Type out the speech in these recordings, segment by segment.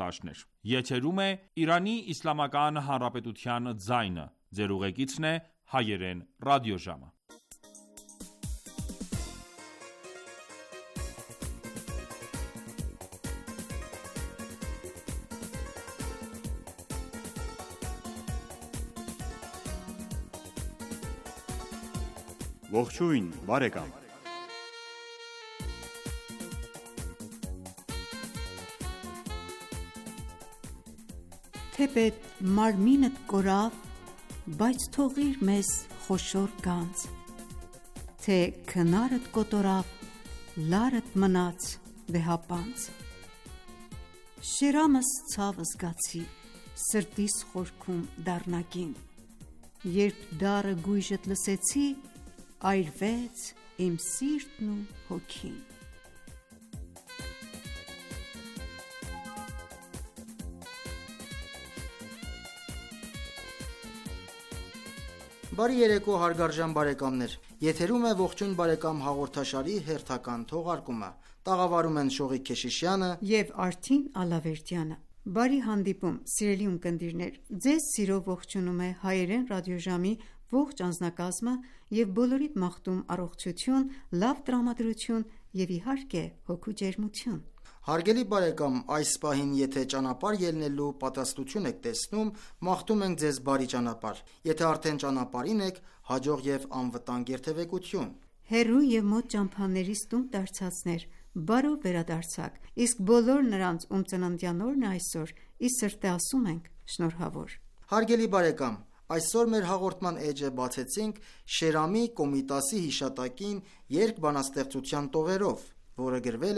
ռեպորտաժներ։ Եթերում է Իրանի Իսլամական Հանրապետության ձայնը։ Ձեր ուղեկիցն է Հայերեն ռադիոժամը։ Ողջույն, բարեկամ։ Թեպետ մարմինդ կորավ, բայց թողիր մեզ խոշոր գանձ, թե քնարդ կոտորավ, լարդ մնաց վեհապանծ։ Շերամս ցավ զգացի, սրտիս խորքում դառնակին, երբ դառը գույժդ լսեցի, այրվեց իմ սիրտն ու հոգին։ Բարի երեկո հարգարժան բարեկամներ, եթերում է ողջույն բարեկամ հաղորդաշարի հերթական թողարկումը, տաղավարում են Շողիկ Քեշիշյանը և Արթին Ալավերդյանը։ Բարի հանդիպում, սիրելի ունկնդիրներ, ձեզ սիրով ողջունում է Հայերեն ռադիոժամի ողջ անձնակազմը և բոլորիդ մաղթում առողջություն, լավ տրամադրություն և իհարկե հոգու ջերմություն։ Հարգելի բարեկամ, այս պահին եթե ճանապարհ ելնելու պատրաստություն եք տեսնում, մաղթում ենք ձեզ բարի ճանապարհ։ Եթե արդեն ճանապարհին եք, հաջող և անվտանգ երթևեկություն։ Հեռու և մոտ ճամփաներից տուն դարձածներ, բարով վերադարձաք, իսկ բոլոր նրանց, ում ծննդյան օրն է այսօր, ի սրտե ասում ենք շնորհավոր։ Հարգելի բարեկամ, այսօր մեր հաղորդման էջը բացեցինք Շերամի Կոմիտասի հիշատակին երկբանաստեղծության տողերով, որը գրվել է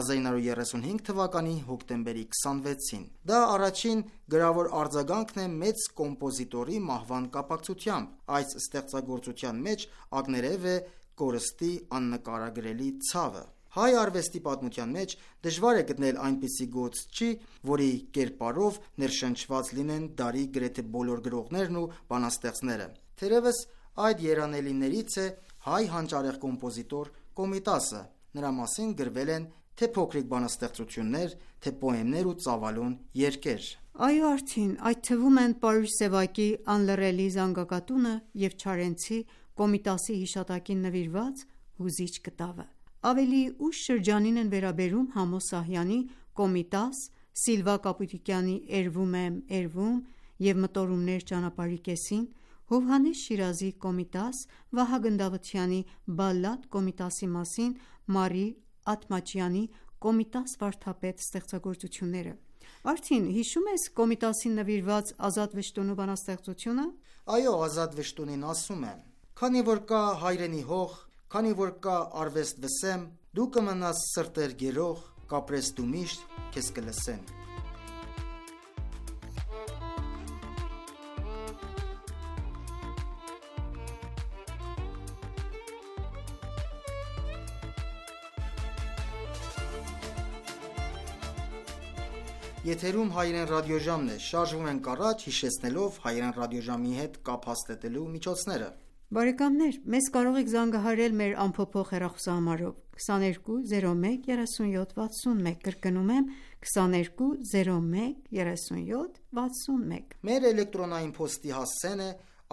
1935 թվականի հոկտեմբերի 26-ին։ Դա առաջին գրավոր արձագանքն է մեծ կոմպոզիտորի մահվան կապակցությամբ։ Այս ստեղծագործության մեջ ակներև է կորստի աննկարագրելի ցավը։ Հայ արվեստի պատմության մեջ դժվար է գտնել այնպիսի գործչի, որի կերպարով ներշնչված լինեն դարի գրեթե բոլոր գրողներն ու բանաստեղծները։ Թերևս այդ երանելիներից է հայ հանճարեղ կոմպոզիտոր Կոմիտասը։ Նրա մասին գրվել են թե փոքրիկ բանաստեղծություններ, թե պոեմներ ու ծավալուն երգեր։ Այո Արթին, այդ թվում են Պարուհ Սևակի անլռելի զանգակատունը և Չարենցի Կոմիտասի հիշատակին նվիրված հուզիչ կտավը։ Ավելի ուշ շրջանին են վերաբերում Համո Սահյանի Կոմիտաս, Սիլվա Կապուտիկյանի Էրվում եմ, էրվում և Մտորումներ ճանապարհի կեսին, Հովհաննես Շիրազի Կոմիտաս, Վահագն Դավթյանի Բալլադ Կոմիտասի մասին, Մարի Աթմաջյանի Կոմիտաս վարդապետ ստեղծագործությունները։ Արթին, հիշում ես Կոմիտասին նվիրված Ազատ Վշտունու բանաստեղծությունը։ Այո, Ազատ Վշտունին ասում է. Քանի որ կա հայրենի հող, քանի որ կա արվեստ վսեմ, դու կմնաս սրտեր գերող, կապրես դու միշտ, քեզ կլսեն։ Եթերում Հայերեն ռադիոժամն է, շարժվում ենք առաջ հիշեցնելով Հայերեն ռադիոժամի հետ կապ հաստատելու միջոցները։ Բարեկամներ, մեզ կարող եք զանգահարել մեր անփոփոխ հեռախոսահամարով 22 01 37 61, կրկնում եմ 22 01 37 61։ Մեր էլեկտրոնային փոստի հասցեն է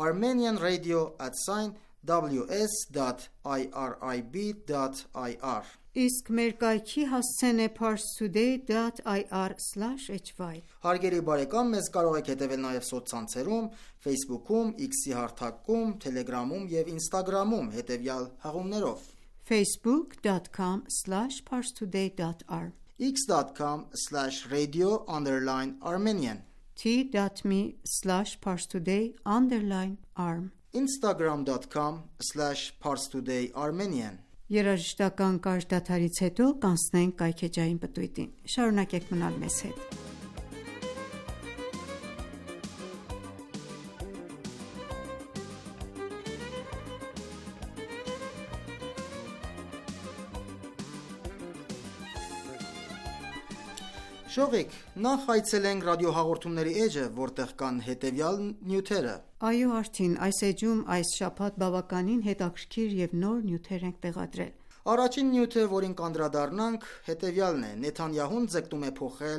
armenianradio@ws.irib.ir Իսկ մեր կայքի հասցեն է parstoday.ir/hy։ Հարգելի բարեկամ, մեզ կարող եք հետևել նաև սոցցանցերում, Facebook-ում, X-ի հարթակում, Telegram-ում եւ Instagram-ում հետևյալ հղումներով. facebook.com/parstoday.r x.com/radio_armenian t.me/parstoday_arm instagram.com/parstodayarmenian Երաժշտական կարճ դադարից հետո կանցնենք կայքեջային պտույտին։ Շարունակեք մնալ մեզ հետ։ Շողիկ, նախ այցելենք ռադիոհաղորդումների էջը, որտեղ կան հետևյալ նյութերը։ Այո Արթին, այս էջում այս շաբաթ բավականին հետաքրքիր և նոր նյութեր ենք տեղադրել։ Առաջին նյութը, որին կանդրադառնանք, հետևյալն է. Նեթանյահուն ձգտում է փոխել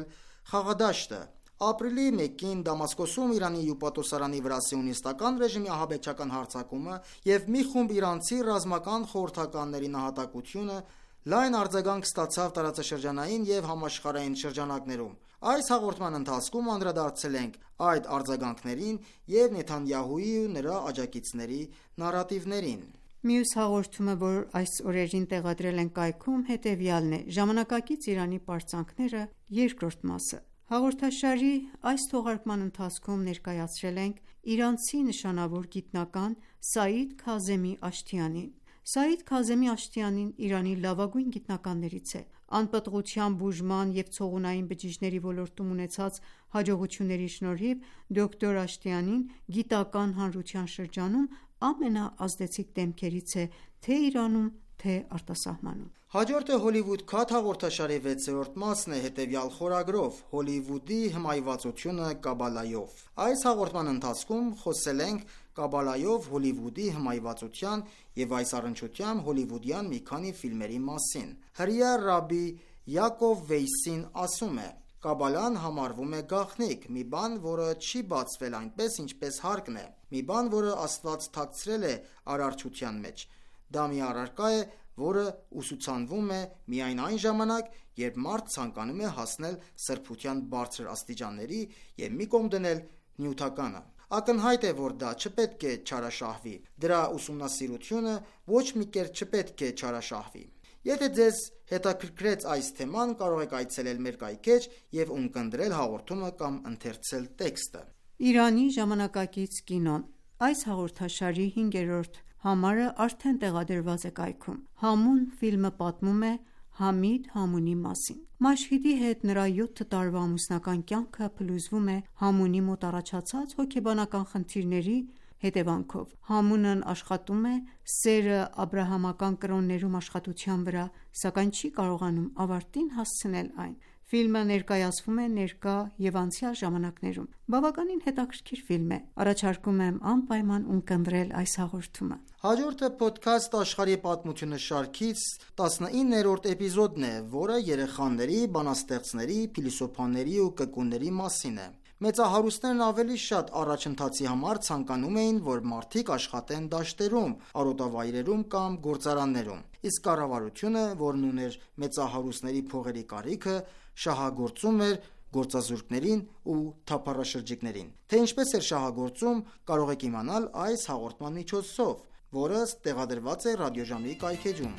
Խաղադաշտը Ապրիլի 1-ին Դամասկոսում Իրանի հյուպատոսարանի վրա սիոնիստական ռեժիմի ահաբեկչական հարձակումը եւ մի խումբ իրանցի ռազմական խորհրդականների նահատակությունը լայն արձագանք ստացավ տարածաշրջանային եւ համաշխարհային շրջանակներում։ Այս հաղորդման ընթացքում անդրադարձել ենք այդ արձագանքներին եւ Նեթանյահուի ու նրա աջակիցների նարատիվներին։ Մյուս հաղորդումը, որ այս օրերին տեղադրել ենք կայքում, հետևյալն է՝ ժամանակակից Իրանի պարծանքները, երկրորդ մասը։ Հաղորդաշարի այս թողարկման ընթացքում ներկայացրել ենք իրանցի նշանավոր գիտնական Սաիդ Քազեմի Աշթիանին։ Սաիդ Քազեմի Աշթիանին Իրանի լավագույն գիտնականներից է։ Անպտղության բուժման և ցողունային բջիջների ոլորտում ունեցած հաջողությունների շնորհիվ դոկտոր Աշթիանին գիտական հանրության շրջանում ամենաազդեցիկ դեմքերից է թե Իրանում, թե արտասահմանում։ Հաջորդը Հոլիվուդ Քաթ հաղորդաշարի 6-րդ մասն է հետևյալ խորագրով՝ Հոլիվուդի հմայվածությունը Կաբալայով։ Այս հաղորդման ընթացքում խոսել ենք Կաբալայով Հոլիվուդի հմայվածության և այս առնչությամբ հոլիվուդյան մի քանի ֆիլմերի մասին։ Հրեա ռաբբի Յակով Վեյսին ասում է. Կաբալան համարվում է գաղտնիք, մի բան, որը չի բացվել այնպես, ինչպես հարկն է, մի բան, որը Աստված թաքցրել է արարչության մեջ։ Դա մի առարկա է, որը ուսուցանվում է միայն այն ժամանակ, երբ մարդ ցանկանում է հասնել սրբության բարձր աստիճանների և մի կողմ դնել նյութականը։ Ակնհայտ է, որ դա չպետք է չարաշահվի։ Դրա ուսումնասիրությունը ոչ մի կերպ չպետք է չարաշահվի։ Եթե ձեզ հետաքրքրեց այս թեման, կարող եք այցելել մեր կայքէջ և ունկնդրել հաղորդումը կամ ընթերցել տեքստը։ Իրանի ժամանակակից կինոն։ Այս հաղորդաշարի 5-րդ համարը արդեն տեղադրված է կայքում։ Համուն ֆիլմը պատմում է Համիդ Համունի մասին։ Մաշհիդի հետ նրա 7 տարվա ամուսնական կյանքը փլուզվում է Համունի մոտ առաջացած հոգեբանական խնդիրների հետևանքով։ Համունն աշխատում է սերը աբրահամական կրոններում աշխատության վրա, սակայն չի կարողանում ավարտին հասցնել այն։ Ֆիլմը ներկայացվում է ներկա և անցյալ ժամանակներում։ Բավականին հետաքրքիր ֆիլմ է։ Առաջարկում եմ անպայման ունկնդրել այս հաղորդումը։ Հաջորդը Podcast աշխարհի պատմությունը շարքից 19-րդ էպիզոդն է, որը երեխաների, բանաստեղծների, փիլիսոփաների ու կկուների մասին է։ Մեծահարուստներն ավելի շատ առաջընթացի համար ցանկանում էին, որ մարդիկ աշխատեն դաշտերում, արոտավայրերում կամ գործարաններում, իսկ կառավարությունը, որն ուներ մեծահարուստների փողերի կարիքը, շահագործում էր գործազուրկներին ու թափառաշրջիկներին։ Թե ինչպես էր շահագործում, կարող եք իմանալ այս հաղորդման միջոցով, որը տեղադրված է ռադիոժամի կայքեջում։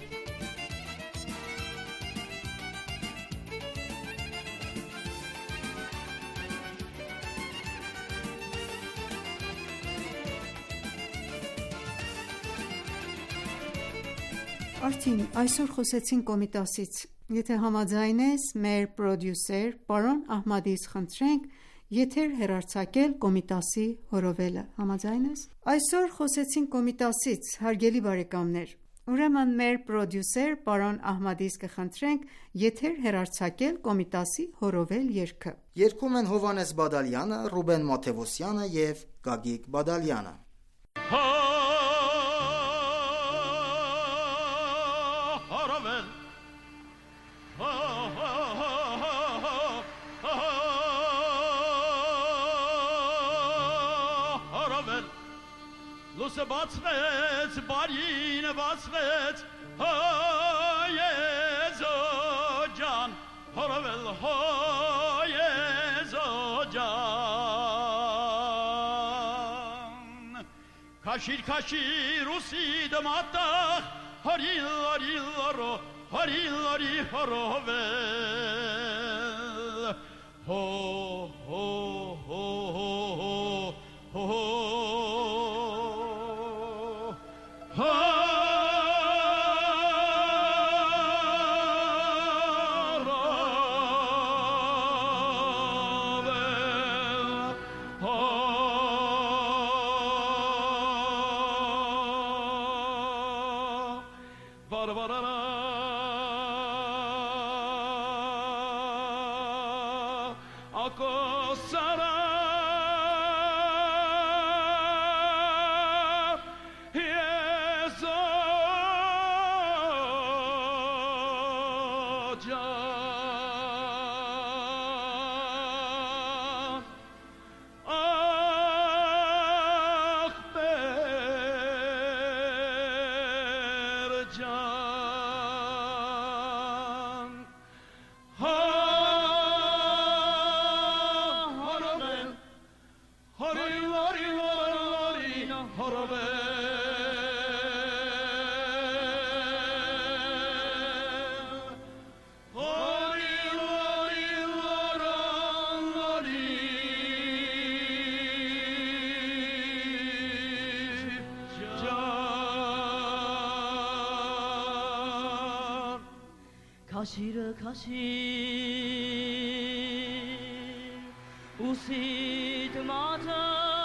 Արդին, այսօր խոսեցին Կոմիտասից։ Եթե համաձայն ես, մեր պրոդյուսեր պարոն Ահմադից խնդրենք եթեր հեռարձակել Կոմիտասի հորովելը։ Համաձայն ես։ Այսօր խոսեցին Կոմիտասից, հարգելի բարեկամներ։ Ուրեմն մեր պրոդյուսեր պարոն Ահմադից կխնդրենք եթեր հեռարձակել Կոմիտասի հորովել երգը։ Երգում են Հովհաննես Բադալյանը, Ռուբեն Մաթևոսյանը և Գագիկ Բադալյանը։ Լուսը բացվեց, բարինը բացվեց, հայեզո ջան, հորովել հայեզո ջան։ Քաշիր, քաշիր, ուսի դմատախ, հարիլ, հարիլ, արո, հարիլ, հարի, հորովել, հո, հո, հո, հո, հո, հո, Kashir usid mata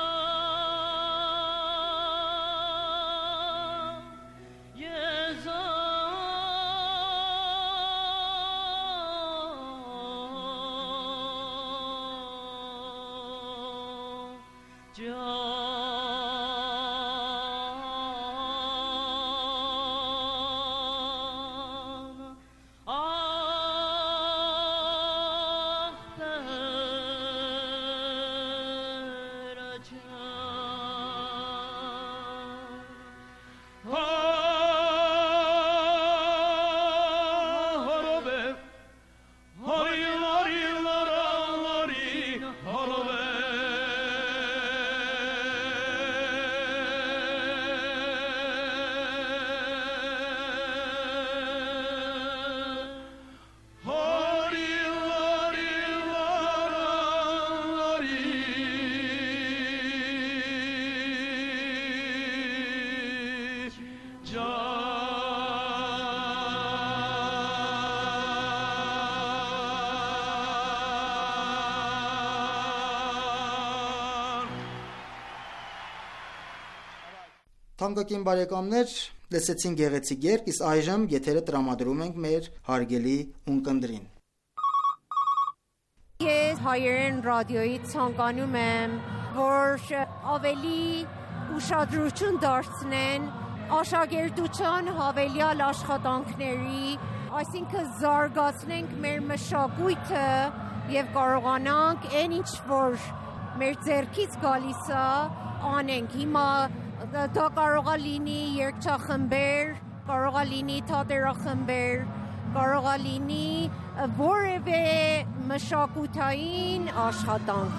Թանկագին բարեկամներ, լսեցին գեղեցիկ երգ, իսկ այժմ եթերը տրամադրում ենք մեր հարգելի ունկնդրին։ Ես հայերեն ռադիոյից ցանկանում եմ, որ ավելի ուշադրություն դարձնեն աշակերտության հավելյալ աշխատանքների, այսինքն զարգացնենք մեր մշակույթը եւ կարողանանք այն ինչ որ մեր ձեռքից գալիս է անենք։ Հիմա դա կարող է լինի երգչախմբեր, կարող է լինի թատերախմբեր, կարող է լինի որևէ մշակութային աշխատանք։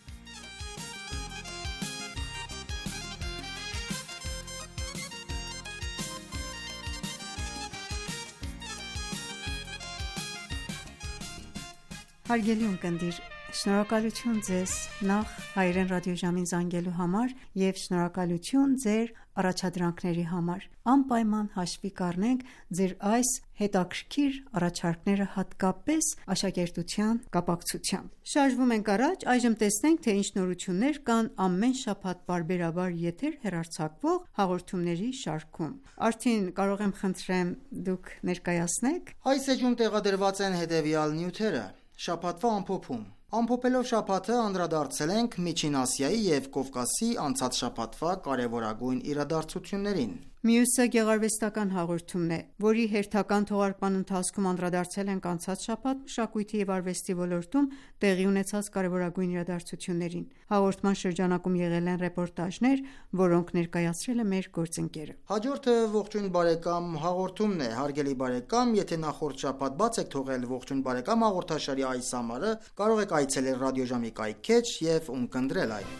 Հարգելի ունկնդիր, շնորհակալություն ձեզ նախ հայերեն ռադիոժամին զանգելու համար եւ շնորհակալություն ձեր առաջադրանքների համար։ Անպայման հաշվի կառնենք ձեր այս հետաքրքիր առաջարկները հատկապես աշակերտության կապակցությամբ։ Շարժվում ենք առաջ, այժմ տեսնենք, թե ինչ նորություններ կան ամեն շաբաթ պարբերաբար եթեր հեռարձակվող հաղորդումների շարքում։ Արդեն կարող եմ խնդրեմ դուք ներկայացնեք։ Այս էջում տեղադրված են հետևյալ նյութերը. Շաբաթվա ամփոփում։ Ամփոփելով շաբաթը անդրադարձել ենք Միջին Ասիայի եւ Կովկասի անցած շաբաթվա կարևորագույն իրադարձություններին։ Մյուսը գեղարվեստական հաղորդումն է, որի հերթական թողարկման ընթացքում անդրադարձել ենք անցած շաբաթ մշակույթի եւ արվեստի ոլորտում տեղի ունեցած կարևորագույն իրադարձություններին։ Հաղորդման շրջանակում եղել են ռեպորտաժներ, որոնք ներկայացրել է մեր գործընկերը։ Հաջորդը ողջույն բարեկամ հաղորդումն է։ Հարգելի բարեկամ, եթե նախորդ շաբաթ բաց եք թողել ողջույն բարեկամ հաղորդաշարի այս համարը, կարող եք այցելել ռադիոժամի կայքեջ եւ ունկնդրել այն։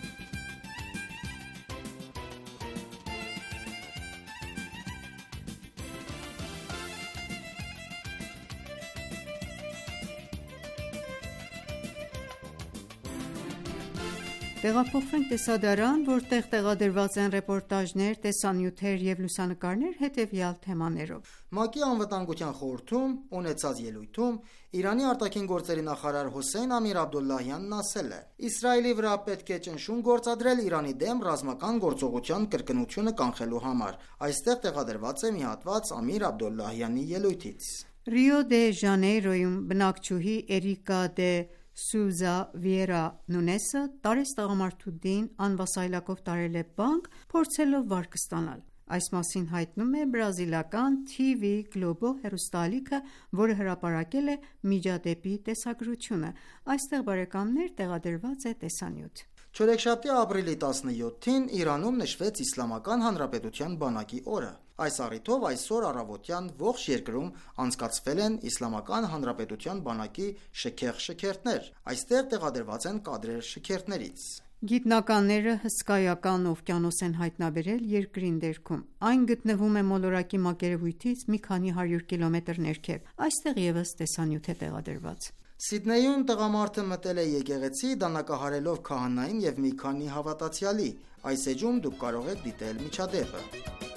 Տեղափոխվենք տեսադարան, որտեղ տեղադրված են ռեպորտաժներ, տեսանյութեր եւ լուսանկարներ հետեւյալ թեմաներով։ ՄԱԿ-ի անվտանգության խորհրդում ունեցած ելույթում Իրանի արտաքին գործերի նախարար Հոսեյն Ամիր Աբդոլլահյանն ասել է. Իսրայելի վրա պետք է ճնշում գործադրել Իրանի դեմ ռազմական գործողության կրկնությունը կանխելու համար։ Այստեղ տեղադրված է մի հատված Ամիր Աբդոլլահյանի ելույթից։ Ռիո դե Ժանեյրոյում բնակչուհի Էրիկա դե Սուզա Վիերա Նունեսը տարեց տղամարդու դին անվասայլակով տարել է բանկ, փորձելով վարկ ստանալ։ Այս մասին հայտնում է բրազիլական TV Globo հեռուստաալիքը, որը հրապարակել է միջադեպի տեսագրությունը։ Այստեղ բարեկամներ տեղադրված է տեսանյութ։ Չորեքշաբթի ապրիլի 17-ին Իրանում նշվեց Իսլամական Հանրապետության բանակի օրը։ Այս առիթով այսօր առավոտյան ողջ երկրում անցկացվել են Իսլամական Հանրապետության բանակի շքեղ շքերթներ։ Այստեղ տեղադրված են կադրեր շքերթներից։ Գիտնականները հսկայական օվկիանոս են հայտնաբերել Երկրի ներքում։ Այն գտնվում է մոլորակի մակերևույթից մի քանի 100 կիլոմետր ներքև։ Այստեղ ևս տեսանյութ է տեղադրված։ Սիդնեյում տղամարդը մտել է եկեղեցի, դանակահարելով քահանային և մի քանի հավատացյալի։ Այս էջում դուք կարող եք դիտել միջադեպը։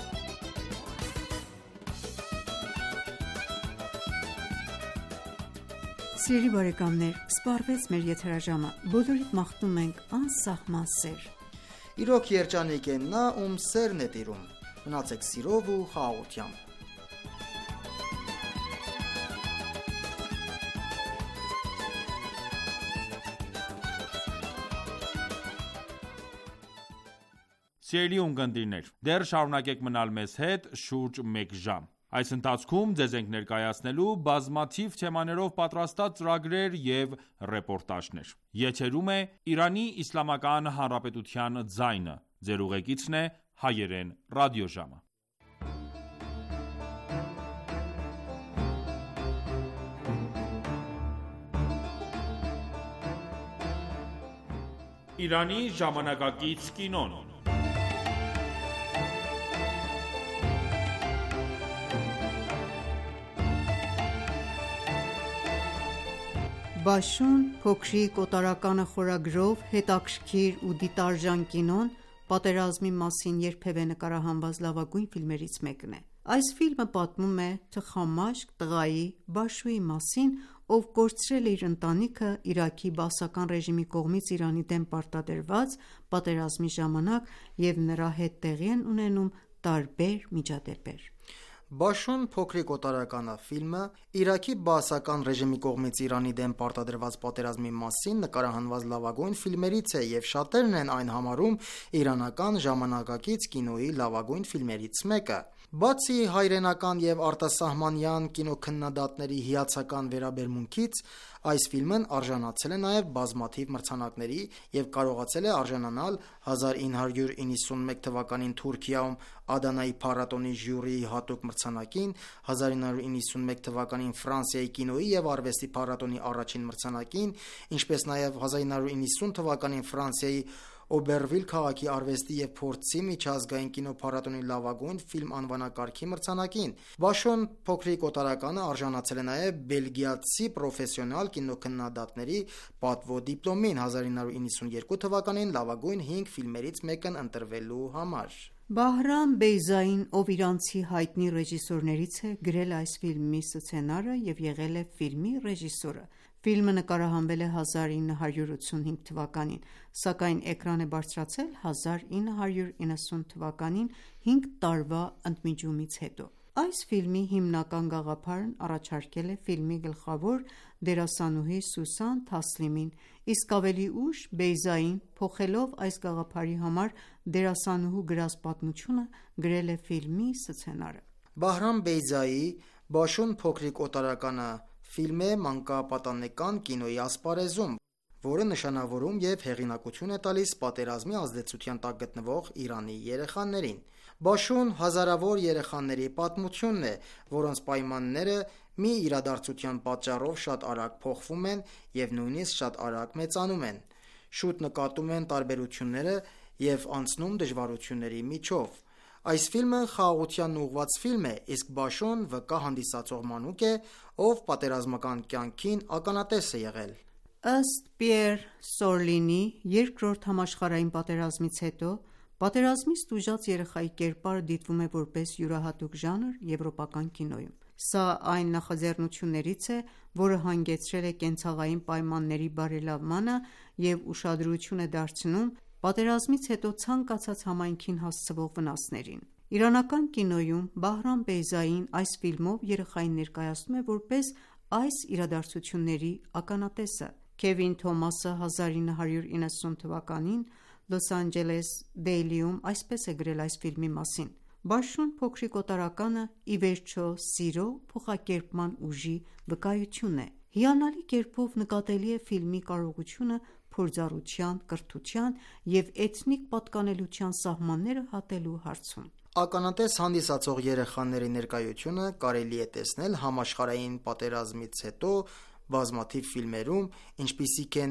Սիրելի բարեկամներ, սպառվեց մեր եթերաժամը։ Բոլորիդ մաղթում ենք անսահման սեր։ Իրոք երջանիկ է նա, ում սերն է տիրում։ Մնացեք սիրով ու խաղաղությամբ։ Սիրելի ունկնդիրներ, դեռ շարունակեք մնալ մեզ հետ շուրջ 1 ժամ։ Այս ընթացքում ձեզ ենք ներկայացնելու բազմաթիվ թեմաներով պատրաստած ծրագրեր և ռեպորտաժներ։ Եթերում է Իրանի Իսլամական Հանրապետության ձայնը։ Ձեր ուղեկիցն է հայերեն ռադիոժամը։ Իրանի ժամանակակից կինոն։ Բաշուն փոքրիկ օտարականը խորագրով հետաքրքիր ու դիտարժան կինոն պատերազմի մասին երբևէ նկարահանված լավագույն ֆիլմերից մեկն է։ Այս ֆիլմը պատմում է թխամաշկ տղայի՝ Բաշուի մասին, ով կորցրել է իր ընտանիքը Իրաքի բաասական ռեժիմի կողմից Իրանի դեմ պարտադրված պատերազմի ժամանակ և նրա հետ տեղի են ունենում տարբեր միջադեպեր։ Բաշուն փոքրիկ օտարականը ֆիլմը Իրաքի բաասական ռեժիմի կողմից Իրանի դեմ պարտադրված պատերազմի մասին նկարահանված լավագույն ֆիլմերից է և շատերն են այն համարում իրանական ժամանակակից կինոյի լավագույն ֆիլմերից մեկը։ Բացի հայրենական և արտասահմանյան կինոքննադատների հիացական վերաբերմունքից, այս ֆիլմն արժանացել է նաև բազմաթիվ մրցանակների և կարողացել է արժանանալ 1991 թվականին Թուրքիայում Ադանայի փառատոնի ժյուրիի հատուկ մրցանակին, 1991 թվականին Ֆրանսիայի կինոյի և արվեստի փառատոնի առաջին մրցանակին, ինչպես նաև 1990 թվականին Ֆրանսիայի Օբերվիլ քաղաքի արվեստի և փորձի միջազգային կինոփառատոնի լավագույն ֆիլմ անվանակարգի մրցանակին։ Բաշուն փոքրիկ օտարականը արժանացել է նաև բելգիացի պրոֆեսիոնալ կինոքննադատների պատվո դիպլոմին 1992 թվականին լավագույն 5 ֆիլմերից մեկն ընտրվելու համար։ Բահրամ Բեյզային, ով իրանցի հայտնի ռեժիսորներից է, գրել է այս ֆիլմի սցենարը և եղել է ֆիլմի ռեժիսորը։ Ֆիլմը նկարահանվել է 1985 թվականին, սակայն էկրան է բարձրացել 1990 թվականին 5 տարվա ընդմիջումից հետո։ Այս ֆիլմի հիմնական գաղափարն առաջարկել է ֆիլմի գլխավոր դերասանուհի Սուսան Թասլիմին, իսկ ավելի ուշ Բեյզային, փոխելով այս գաղափարի համար դերասանուհու գրած պատմությունը, գրել է ֆիլմի սցենարը։ Բահրամ Բեյզայի «Բաշուն փոքրիկ օտարականը» ֆիլմ է մանկապատանեկան կինոյի ասպարեզում, որը նշանավորում և հեղինակություն է տալիս պատերազմի ազդեցության տակ գտնվող Իրանի երեխաներին։ Բաշուն հազարավոր երեխաների պատմությունն է, որոնց պայմանները մի իրադարձության պատճառով շատ արագ փոխվում են և նույնիսկ շատ արագ մեծանում են։ Շուտ նկատում են տարբերությունները և անցնում դժվարությունների միջով։ Այս ֆիլմը խաղաղությանն ուղղված ֆիլմ է, իսկ Բաշուն վկա հանդիսացող մանուկ է, ով պատերազմական կյանքին ականատես է եղել։ Ըստ Պիեր Սորլինի, Երկրորդ համաշխարհային պատերազմից հետո պատերազմից տուժած երեխայի կերպարը դիտվում է որպես յուրահատուկ ժանր եվրոպական կինոյում։ Սա այն նախաձեռնություններից է, որը հանգեցրել է կենցաղային պայմանների բարելավմանը և ուշադրություն է դարձնում պատերազմից հետո ցանկացած համայնքին հասցվող վնասներին։ Իրանական կինոյում Բահրամ Բեյզային այս ֆիլմով երեխային ներկայացնում է որպես այս իրադարձությունների ականատեսը։ Քևին Թոմասը 1990 թվականին Լոս Անջելես Դեյլիում այսպես է գրել այս ֆիլմի մասին. «Բաշուն փոքրիկ օտարականը ի վերջո սիրո փոխակերպման ուժի վկայություն է։ Հիանալի կերպով նկատելի է ֆիլմի կարողությունը փորձառության, կրթության և էթնիկ պատկանելության սահմանները հատելու հարցում»։ Ականատես հանդիսացող երեխաների ներկայությունը կարելի է տեսնել համաշխարհային պատերազմից հետո բազմաթիվ ֆիլմերում, ինչպիսիք են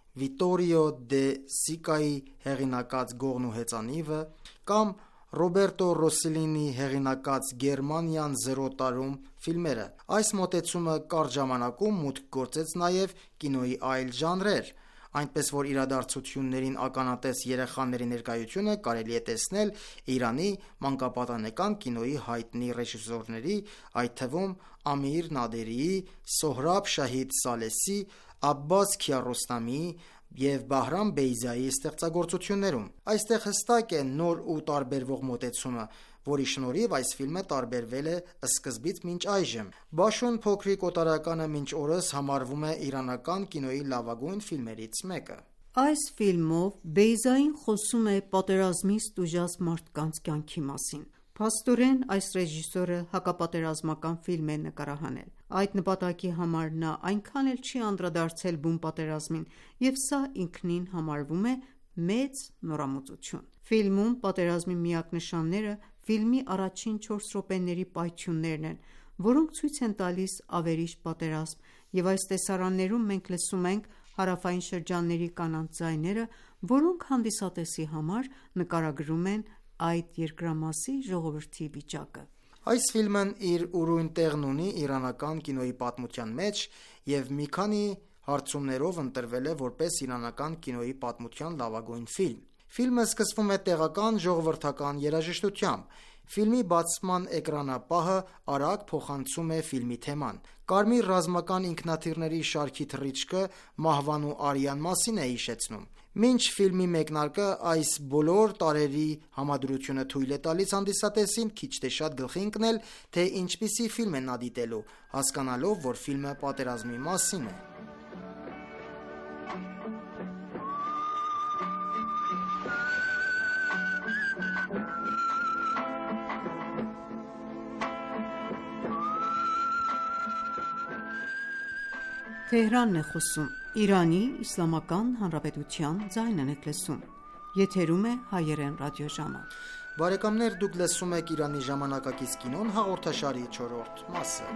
Վիտորիո դե Սիկայի հեղինակած Գողն ու հեծանիվը կամ Ռոբերտո Ռոսելինի հեղինակած Գերմանիան 0 տարում ֆիլմերը։ Այս մոտեցումը կարճ ժամանակում մուտք գործեց նաև կինոյի այլ ժանրեր, այնպես որ իրադարձություններին ականատես երեխաների ներկայությունը կարելի է տեսնել Իրանի մանկապատանեկան կինոյի հայտնի ռեժիսորների, այդ թվում Ամիր Նադերիի, Սոհրաբ Շահիդ Սալեսի, Աբբաս Քիարոստամիի և Բահրամ Բեյզայի ստեղծագործություններում։ Այստեղ հստակ է նոր ու տարբերվող մոտեցումը, որի շնորհիվ այս ֆիլմը տարբերվել է սկզբից մինչ այժմ։ Բաշուն փոքրիկ օտարականը մինչ օրս համարվում է իրանական կինոյի լավագույն ֆիլմերից մեկը։ Այս ֆիլմով Բեյզային խոսում է պատերազմից տուժած մարդկանց կյանքի մասին։ Փաստորեն այս ռեժիսորը հակապատերազմական ֆիլմ է նկարահանել։ Այդ նպատակի համար նա այնքան էլ չի անդրադարձել բուն պատերազմին, և սա ինքնին համարվում է մեծ նորամուծություն։ Ֆիլմում պատերազմի միակ նշանները ֆիլմի առաջին 4 րոպեների պայթյուններն են, որոնք ցույց են տալիս ավերիչ պատերազմ, և այս տեսարաններում մենք լսում ենք հարավային շրջանների կանանց ձայները, որոնք հանդիսատեսի համար նկարագրում են այդ երկրամասի ժողովրդի վիճակը։ Այս ֆիլմն իր ուրույն տեղն ունի իրանական կինոյի պատմության մեջ և մի քանի հարցումներով ընտրվել է որպես իրանական կինոյի պատմության լավագույն ֆիլմ։ Ֆիլմը սկսվում է տեղական ժողովրդական երաժշտությամբ։ Ֆիլմի բացման էկրանապահը արագ փոխանցում է ֆիլմի թեման։ Կարմիր ռազմական ինքնաթիռների շարքի թռիչքը մահվան ու արյան մասին է հիշեցնում։ Մինչ ֆիլմի մեկնարկը այս բոլոր տարրերի համադրությունը թույլ է տալիս հանդիսատեսին քիչ թե շատ գլխի ընկնել, թե ինչպիսի ֆիլմ է նա դիտելու, հասկանալով, որ ֆիլմը պատերազմի մասին է։ Թեհրանն է խոսում, Իրանի Իսլամական Հանրապետության ձայնն եք լսում, եթերում է հայերեն ռադիոժամը։ Բարեկամներ, դուք լսում եք Իրանի ժամանակակից կինոն հաղորդաշարի 4-րդ մասը։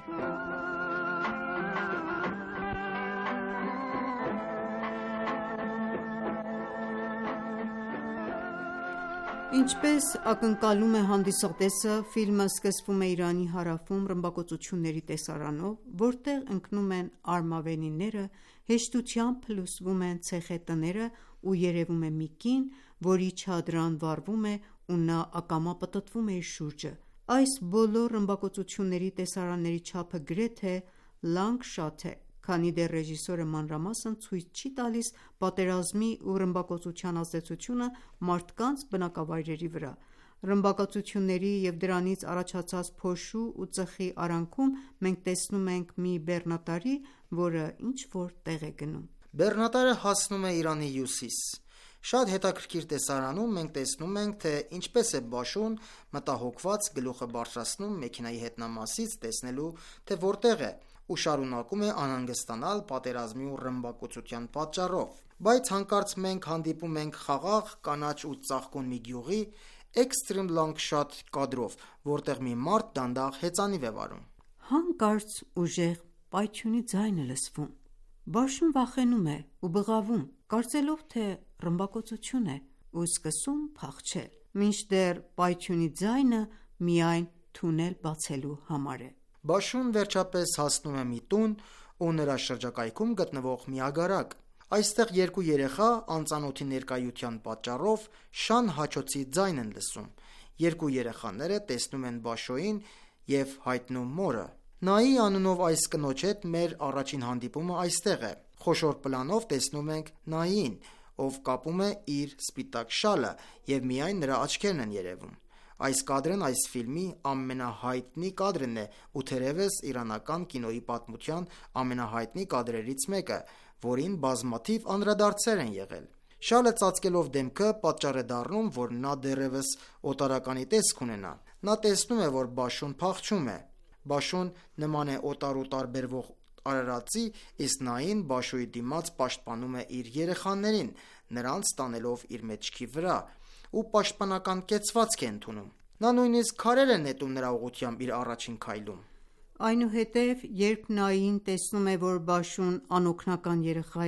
Ինչպես ակնկալում է հանդիսատեսը, ֆիլմը սկսվում է Իրանի հարավում ռմբակոծությունների տեսարանով, որտեղ ընկնում են արմավենիները, հեշտությամբ փլուզվում են ցեխե տները ու երևում է մի կին, որի չադրան վառվում է ու նա ակամա պտտվում է իր շուրջը։ Այս բոլոր ռմբակոծությունների տեսարանների չափը գրեթե լանկ շատ է, քանի դեռ ռեժիսորը մանրամասն ցույց չի տալիս պատերազմի ու ռմբակոծության ազդեցությունը մարդկանց բնակավայրերի վրա։ Ռմբակոծությունների և դրանից առաջացած փոշու ու ծխի արանքում մենք տեսնում ենք մի բեռնատարի, որը ինչ-որ տեղ է գնում։ Բեռնատարը հասնում է Իրանի հյուսիս։ Շատ հետաքրքիր տեսարանում մենք տեսնում ենք, թե ինչպես է Բաշուն մտահոգված գլուխը բարձրացնում մեքենայի հետնամասից տեսնելու, թե որտեղ է, ու շարունակում է անհանգստանալ պատերազմի ու ռմբակոծության պատճառով։ Բայց հանկարծ մենք հանդիպում ենք խաղաղ, կանաչ ու ծաղկուն մի գյուղի էքստրեմ լոնգ շոտ կադրով, որտեղ մի մարդ դանդաղ հեծանիվ է վարում։ Հանկարծ ուժեղ պայթյունի ձայն է լսվում։ Բաշուն վախենում է ու բղավում, կարծելով, թե ռմբակոծություն է, ու սկսում փախչել, մինչդեռ պայթյունի ձայնը միայն թունել բացելու համար է։ Բաշուն վերջապես հասնում է մի տուն ու նրա շրջակայքում գտնվող մի ագարակ։ Այստեղ երկու երեխա անծանոթի ներկայության պատճառով շան հաչոցի ձայն են լսում։ Երկու երեխաները տեսնում են Բաշոյին և հայտնում մորը։ Նայի անունով այս կնոջ հետ մեր առաջին հանդիպումը այստեղ է։ Խոշոր պլանով տեսնում ենք Նային, ով կապում է իր սպիտակ շալը և միայն նրա աչքերն են երևում։ Այս կադրն այս ֆիլմի ամենահայտնի կադրն է ու թերևս իրանական կինոյի պատմության ամենահայտնի կադրերից մեկը, որին բազմաթիվ անդրադարձեր են եղել։ Շալը ծածկելով դեմքը պատճառ է դառնում, որ նա դեռևս օտարականի տեսք ունենա։ Նա տեսնում է, որ Բաշուն փախչում է։ Բաշուն նման է օտար ու տարբերվող արարածի, իսկ Նային Բաշուի դիմաց պաշտպանում է իր երեխաներին, նրանց տանելով իր մեջքի վրա, ու պաշտպանական կեցվածք է ընդունում։ Նա նույնիսկ քարեր է նետում նրա ուղղությամբ իր առաջին քայլում։ Այնուհետև, երբ Նային տեսնում է, որ Բաշուն անօգնական երեխա է,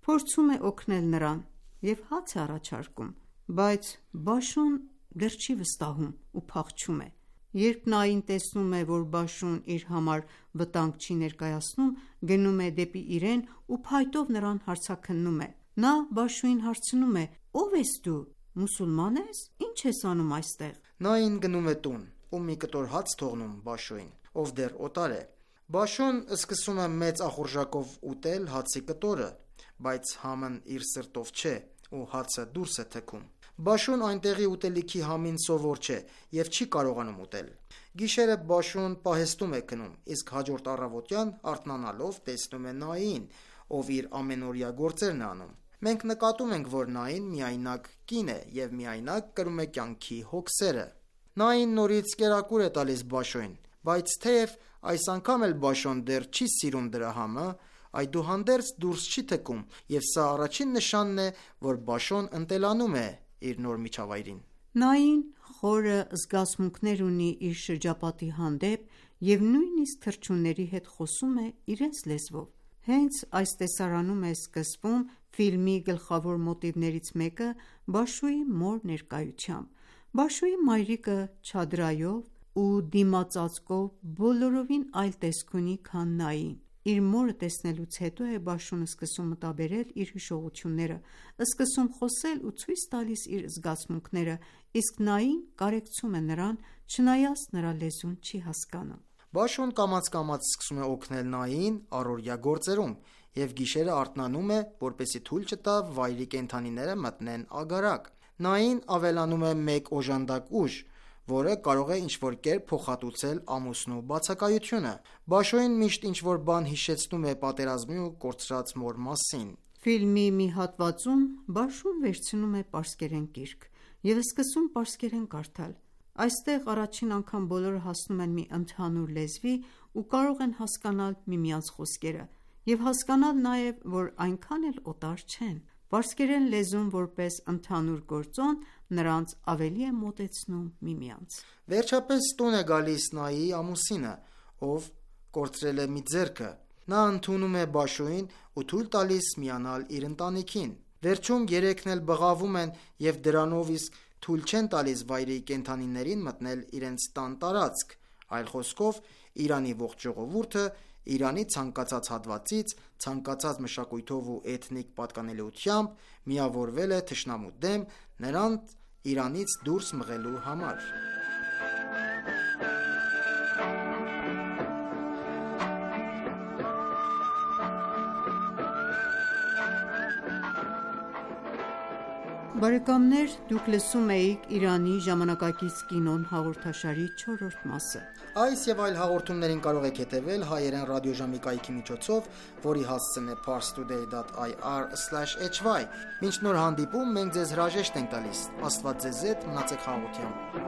փորձում է օգնել նրան և հաց է առաջարկում, բայց Բաշուն դեռ չի վստահում ու փախչում է։ Երբ Նային տեսնում է, որ Բաշուն իր համար վտանգ չի ներկայացնում, գնում է դեպի իրեն ու փայտով նրան հարցաքննում է։ Նա Բաշուին հարցնում է. «Ո՞վ ես դու, մուսուլման ես, ի՞նչ ես անում այստեղ»։ Նային գնում է տուն ու մի կտոր հաց թողնում Բաշուին, ով դեռ օտար է։ Բաշուն սկսում է մեծ ախորժակով ուտել հացի կտորը, բայց համն իր սրտով չէ ու հացը դուրս է թքում։ Բաշուն այնտեղի ուտելիքի համին սովոր չէ և չի կարողանում ուտել։ Գիշերը Բաշուն պահեստում է քնում, իսկ հաջորդ առավոտյան արթնանալով տեսնում է Նային, ով իր ամենօրյա գործերն է անում։ Մենք նկատում ենք, որ Նային միայնակ կին է և միայնակ կրում է կյանքի հոգսերը։ Նային նորից կերակուր է տալիս Բաշուին, բայց թեև այս անգամ էլ Բաշուն դեռ չի սիրում դրա համը, այդուհանդերձ դուրս չի թքում, և սա առաջին նշանն է, որ Բաշուն ընտելանում է իր նոր միջավայրին։ Նային խորը զգացմունքներ ունի իր շրջապատի հանդեպ և նույնիսկ թռչունների հետ խոսում է իրենց լեզվով։ Հենց այս տեսարանում է սկսվում ֆիլմի գլխավոր մոտիվներից մեկը Բաշուի մոր ներկայությամբ։ Բաշուի մայրիկը չադրայով ու դիմածածկով բոլորովին այլ տեսք ունի, քան Նային։ Իր մորը տեսնելուց հետո է Բաշուն սկսում մտաբերել իր հիշողությունները, սկսում խոսել ու ցույց տալիս իր զգացմունքները, իսկ Նային կարեկցում է նրան, չնայած նրա լեզուն չի հասկանում։ Բաշուն կամաց-կամաց սկսում է օգնել Նային առօրյա գործերում և գիշերը արթնանում է, որպեսզի թույլ չտա վայրի կենդանիները մտնեն ագարակ։ Նային ավելանում է մեկ օժանդակ ուժ, որը կարող է ինչ-որ կերպ փոխհատուցել ամուսնու բացակայությունը։ Բաշուին միշտ ինչ-որ բան հիշեցնում է պատերազմի ու կորցրած մոր մասին։ Ֆիլմի մի հատվածում Բաշուն վերցնում է պարսկերեն գիրք և սկսում պարսկերեն կարդալ։ Այստեղ առաջին անգամ բոլորը հասնում են մի ընդհանուր լեզվի ու կարող են հասկանալ միմյանց խոսքերը և հասկանալ նաև, որ այնքան էլ օտար չեն։ Պարսկերեն լեզուն որպես ընդհանուր գործոն նրանց ավելի է մոտեցնում միմյանց։ Վերջապես տուն է գալիս Նայի ամուսինը, ով կորցրել է մի ձեռքը։ Նա ընդունում է Բաշուին ու թույլ տալիս միանալ իր ընտանիքին։ Վերջում երեքն էլ բղավում են և դրանով իսկ թույլ չեն տալիս վայրի կենդանիներին մտնել իրենց տան տարածք։ Այլ խոսքով, Իրանի ողջ ժողովուրդը Իրանի ցանկացած հատվածից, ցանկացած մշակույթով ու էթնիկ պատկանելիությամբ միավորվել է թշնամու դեմ նրան Իրանից դուրս մղելու համար։ Բարեկամներ, դուք լսում էիք Իրանի ժամանակակից կինոն հաղորդաշարի 4-րդ մասը։ Այս և այլ հաղորդումներին կարող եք հետևել հայերեն ռադիոժամի կայքի միջոցով, որի հասցեն է parstoday.ir/hy։ Մինչ նոր հանդիպում, մենք ձեզ հրաժեշտ ենք տալիս։ Աստված ձեզ հետ, մնացեք խաղաղությամբ։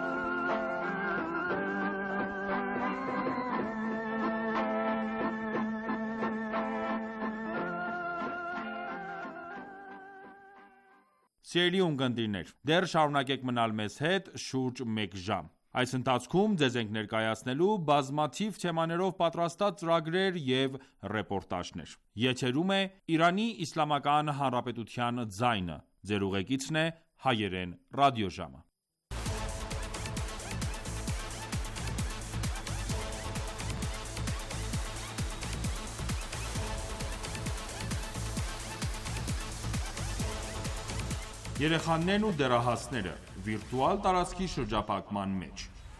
Սիրելի ունկնդիրներ, դեռ շարունակեք մնալ մեզ հետ շուրջ մեկ ժամ։ Այս ընթացքում ձեզ ենք ներկայացնելու բազմաթիվ թեմաներով պատրաստած ծրագրեր և ռեպորտաժներ։ Եթերում է Իրանի Իսլամական Հանրապետության ձայնը։ Ձեր ուղեկիցն է հայերեն ռադիոժամը։ Երեխաներն ու դեռահասները վիրտուալ տարածքի շրջափակման մեջ։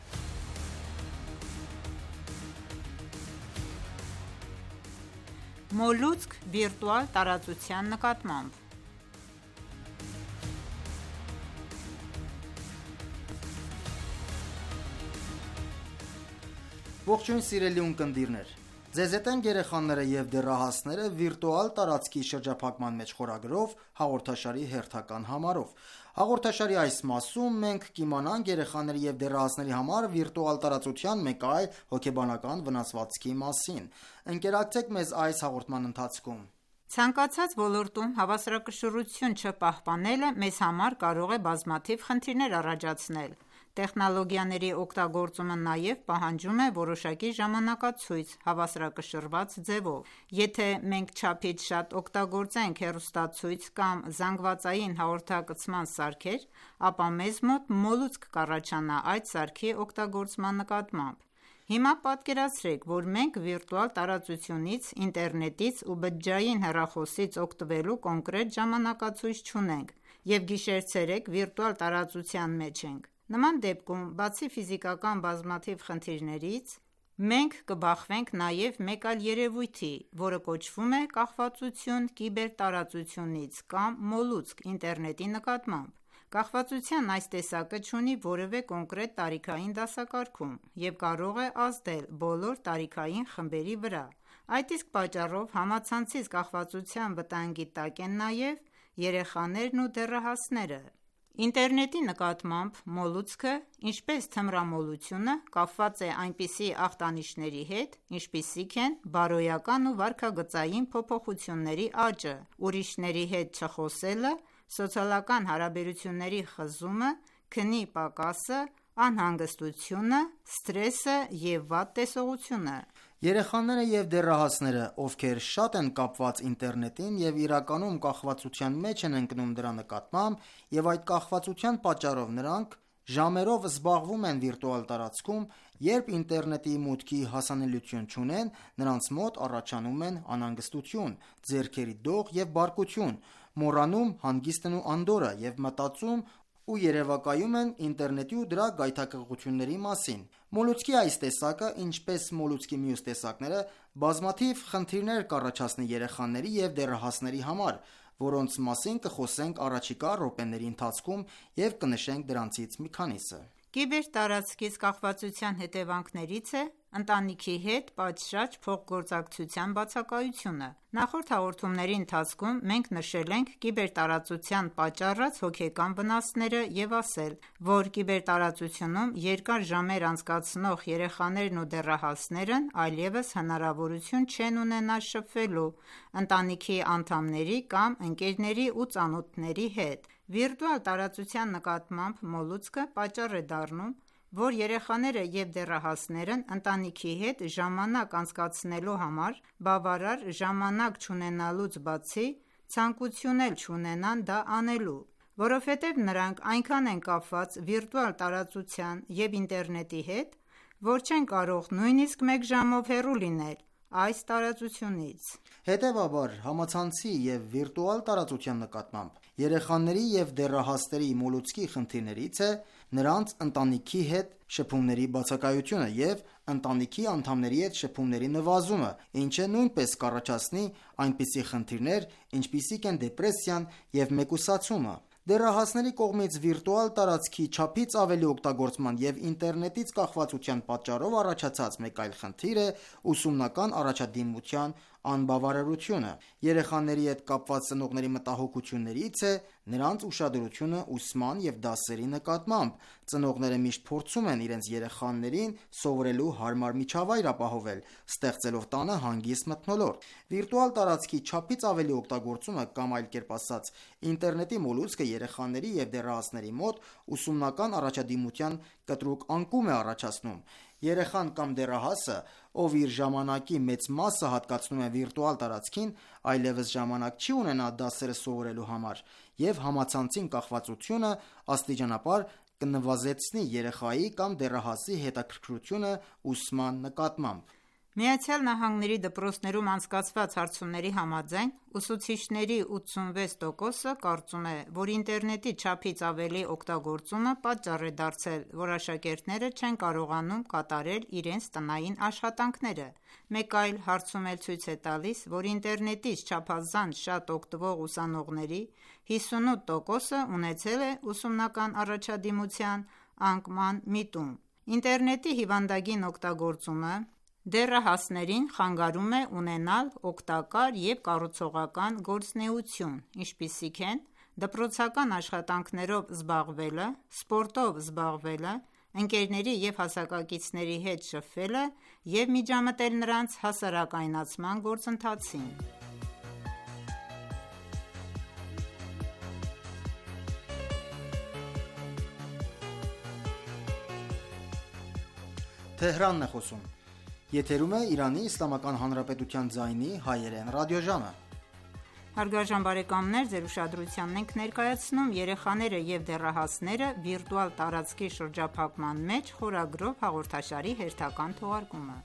Մոլուցք վիրտուալ տարածության նկատմամբ։ Ողջույն սիրելի ունկնդիրներ։ Ձեզ հետ են երեխաները և դեռահասները վիրտուալ տարածքի շրջափակման մեջ խորագրով հաղորդաշարի հերթական համարով։ Հաղորդաշարի այս մասում մենք կիմանանք երեխաների և դեռահասների համար վիրտուալ տարածության մեկ այլ հոգեբանական վնասվածքի մասին։ Ընկերակցեք մեզ այս հաղորդման ընթացքում։ Ցանկացած ոլորտում հավասարակշռություն չպահպանելը մեզ համար կարող է բազմաթիվ խնդիրներ առաջացնել։ Տեխնոլոգիաների օգտագործումը նաև պահանջում է որոշակի ժամանակացույց հավասարակշռված ձևով։ Եթե մենք չափից շատ օգտագործենք հեռուստացույց կամ զանգվածային հաղորդակցման սարքեր, ապա մեզ մոտ մոլուցք կառաջանա այդ սարքի օգտագործման նկատմամբ։ Հիմա պատկերացրեք, որ մենք վիրտուալ տարածությունից, ինտերնետից ու բջջային հեռախոսից օգտվելու կոնկրետ ժամանակացույց չունենք և գիշեր-ցերեկ վիրտուալ տարածության մեջ ենք։ Նման դեպքում, բացի ֆիզիկական բազմաթիվ խնդիրներից, մենք կբախվենք նաև մեկ այլ երևույթի, որը կոչվում է կախվածություն կիբերտարածությունից կամ մոլուցք ինտերնետի նկատմամբ։ Կախվածության այս տեսակը չունի որևէ կոնկրետ տարիքային դասակարգում և կարող է ազդել բոլոր տարիքային խմբերի վրա։ Այդ իսկ պատճառով համացանցից կախվածության վտանգի տակ են նաև երեխաներն ու դեռահասները։ Ինտերնետի նկատմամբ մոլուցքը, ինչպես թմրամոլությունը, կապված է այնպիսի ախտանիշների հետ, ինչպիսիք են բարոյական ու վարքագծային փոփոխությունների աճը, ուրիշների հետ չխոսելը, սոցիալական հարաբերությունների խզումը, քնի պակասը, անհանգստությունը, սթրեսը և վատ տեսողությունը։ Երեխաները և դեռահասները, ովքեր շատ են կապված ինտերնետին և իրականում կախվածության մեջ են ընկնում դրա նկատմամբ, և այդ կախվածության պատճառով նրանք ժամերով զբաղվում են վիրտուալ տարածքում, երբ ինտերնետի մուտքի հասանելիություն չունեն, նրանց մոտ առաջանում են անհանգստություն, ձեռքերի դող և բարկություն, մոռանում հանգիստն ու անդորրը և մտածում ու երևակայում են ինտերնետի ու դրա գայթակղությունների մասին։ Մոլուցքի այս տեսակը, ինչպես մոլուցքի մյուս տեսակները, բազմաթիվ խնդիրներ կառաջացնի երեխաների և դեռահասների համար, որոնց մասին կխոսենք առաջիկա րոպեների ընթացքում և կնշենք դրանցից մի քանիսը։ Կիբերտարածքից կախվածության հետևանքներից է ընտանիքի հետ պատշաճ փոխգործակցության բացակայությունը։ Նախորդ հաղորդումների ընթացքում մենք նշել ենք կիբերտարածության պատճառած հոգեկան վնասները և ասել, որ կիբերտարածությունում երկար ժամեր անցկացնող երեխաներն ու դեռահասներն այլևս հնարավորություն չեն ունենա շփվելու ընտանիքի անդամների կամ ընկերների ու ծանոթների հետ։ Վիրտուալ տարածության նկատմամբ մոլուցքը պատճառ է դառնում, որ երեխաները և դեռահասներն ընտանիքի հետ ժամանակ անցկացնելու համար բավարար ժամանակ չունենալուց բացի, ցանկություն էլ չունենան դա անելու, որովհետև նրանք այնքան են կապված վիրտուալ տարածության և ինտերնետի հետ, որ չեն կարող նույնիսկ մեկ ժամով հեռու լինել այս տարածությունից։ Հետևաբար, համացանցի և վիրտուալ տարածության նկատմամբ երեխաների և դեռահասների մոլուցքի խնդիրներից է նրանց ընտանիքի հետ շփումների բացակայությունը և ընտանիքի անդամների հետ շփումների նվազումը, ինչը նույնպես կառաջացնի այնպիսի խնդիրներ, ինչպիսիք են դեպրեսիան և մեկուսացումը։ Դեռահասների կողմից վիրտուալ տարածքի չափից ավելի օգտագործման և ինտերնետից կախվածության պատճառով առաջացած մեկ այլ խնդիր է ուսումնական առաջադիմության անբավարարությունը։ Երեխաների հետ կապված ծնողների մտահոգություններից է նրանց ուշադրությունը ուսման և դասերի նկատմամբ։ Ծնողները միշտ փորձում են իրենց երեխաներին սովորելու հարմար միջավայր ապահովել, ստեղծելով տանը հանգիստ մթնոլորտ։ Վիրտուալ տարածքի չափից ավելի օգտագործումը կամ այլ կերպ ասած, ինտերնետի մոլուցքը երեխաների և դեռահասների մոտ ուսումնական առաջադիմության կտրուկ անկում է առաջացնում։ Երեխան կամ դեռահասը, ով իր ժամանակի մեծ մասը հատկացնում է վիրտուալ տարածքին, այլևս ժամանակ չի ունենա դասերը սովորելու համար, և համացանցին կախվածությունը աստիճանաբար կնվազեցնի երեխայի կամ դեռահասի հետաքրքրությունը ուսման նկատմամբ։ ԱՄՆ դպրոցներում անցկացված հարցումների համաձայն, ուսուցիչների 86%-ը կարծում է, որ ինտերնետի չափից ավելի օգտագործումը պատճառ է դարձել, որ աշակերտները չեն կարողանում կատարել իրենց տնային աշխատանքները։ Մեկ այլ հարցում էլ ցույց է տալիս, որ ինտերնետից չափազանց շատ օգտվող ուսանողների 58%-ը ունեցել է ուսումնական առաջադիմության անկման միտում։ Ինտերնետի հիվանդագին օգտագործումը դեռահասներին խանգարում է ունենալ օգտակար և կառուցողական գործունեություն, ինչպիսիք են դպրոցական աշխատանքներով զբաղվելը, սպորտով զբաղվելը, ընկերների և հասակակիցների հետ շփվելը և միջամտել նրանց հասարակայնացման գործընթացին։ Թեհրանն է խոսում։ Եթերում է Իրանի Իսլամական Հանրապետության ձայնի հայերեն ռադիոժամը։ Հարգարժան բարեկամներ, ձեր ուշադրությանն ենք ներկայացնում երեխաները եւ դեռահասները վիրտուալ տարածքի շրջափակման մեջ խորագրով հաղորդաշարի հերթական թողարկումը։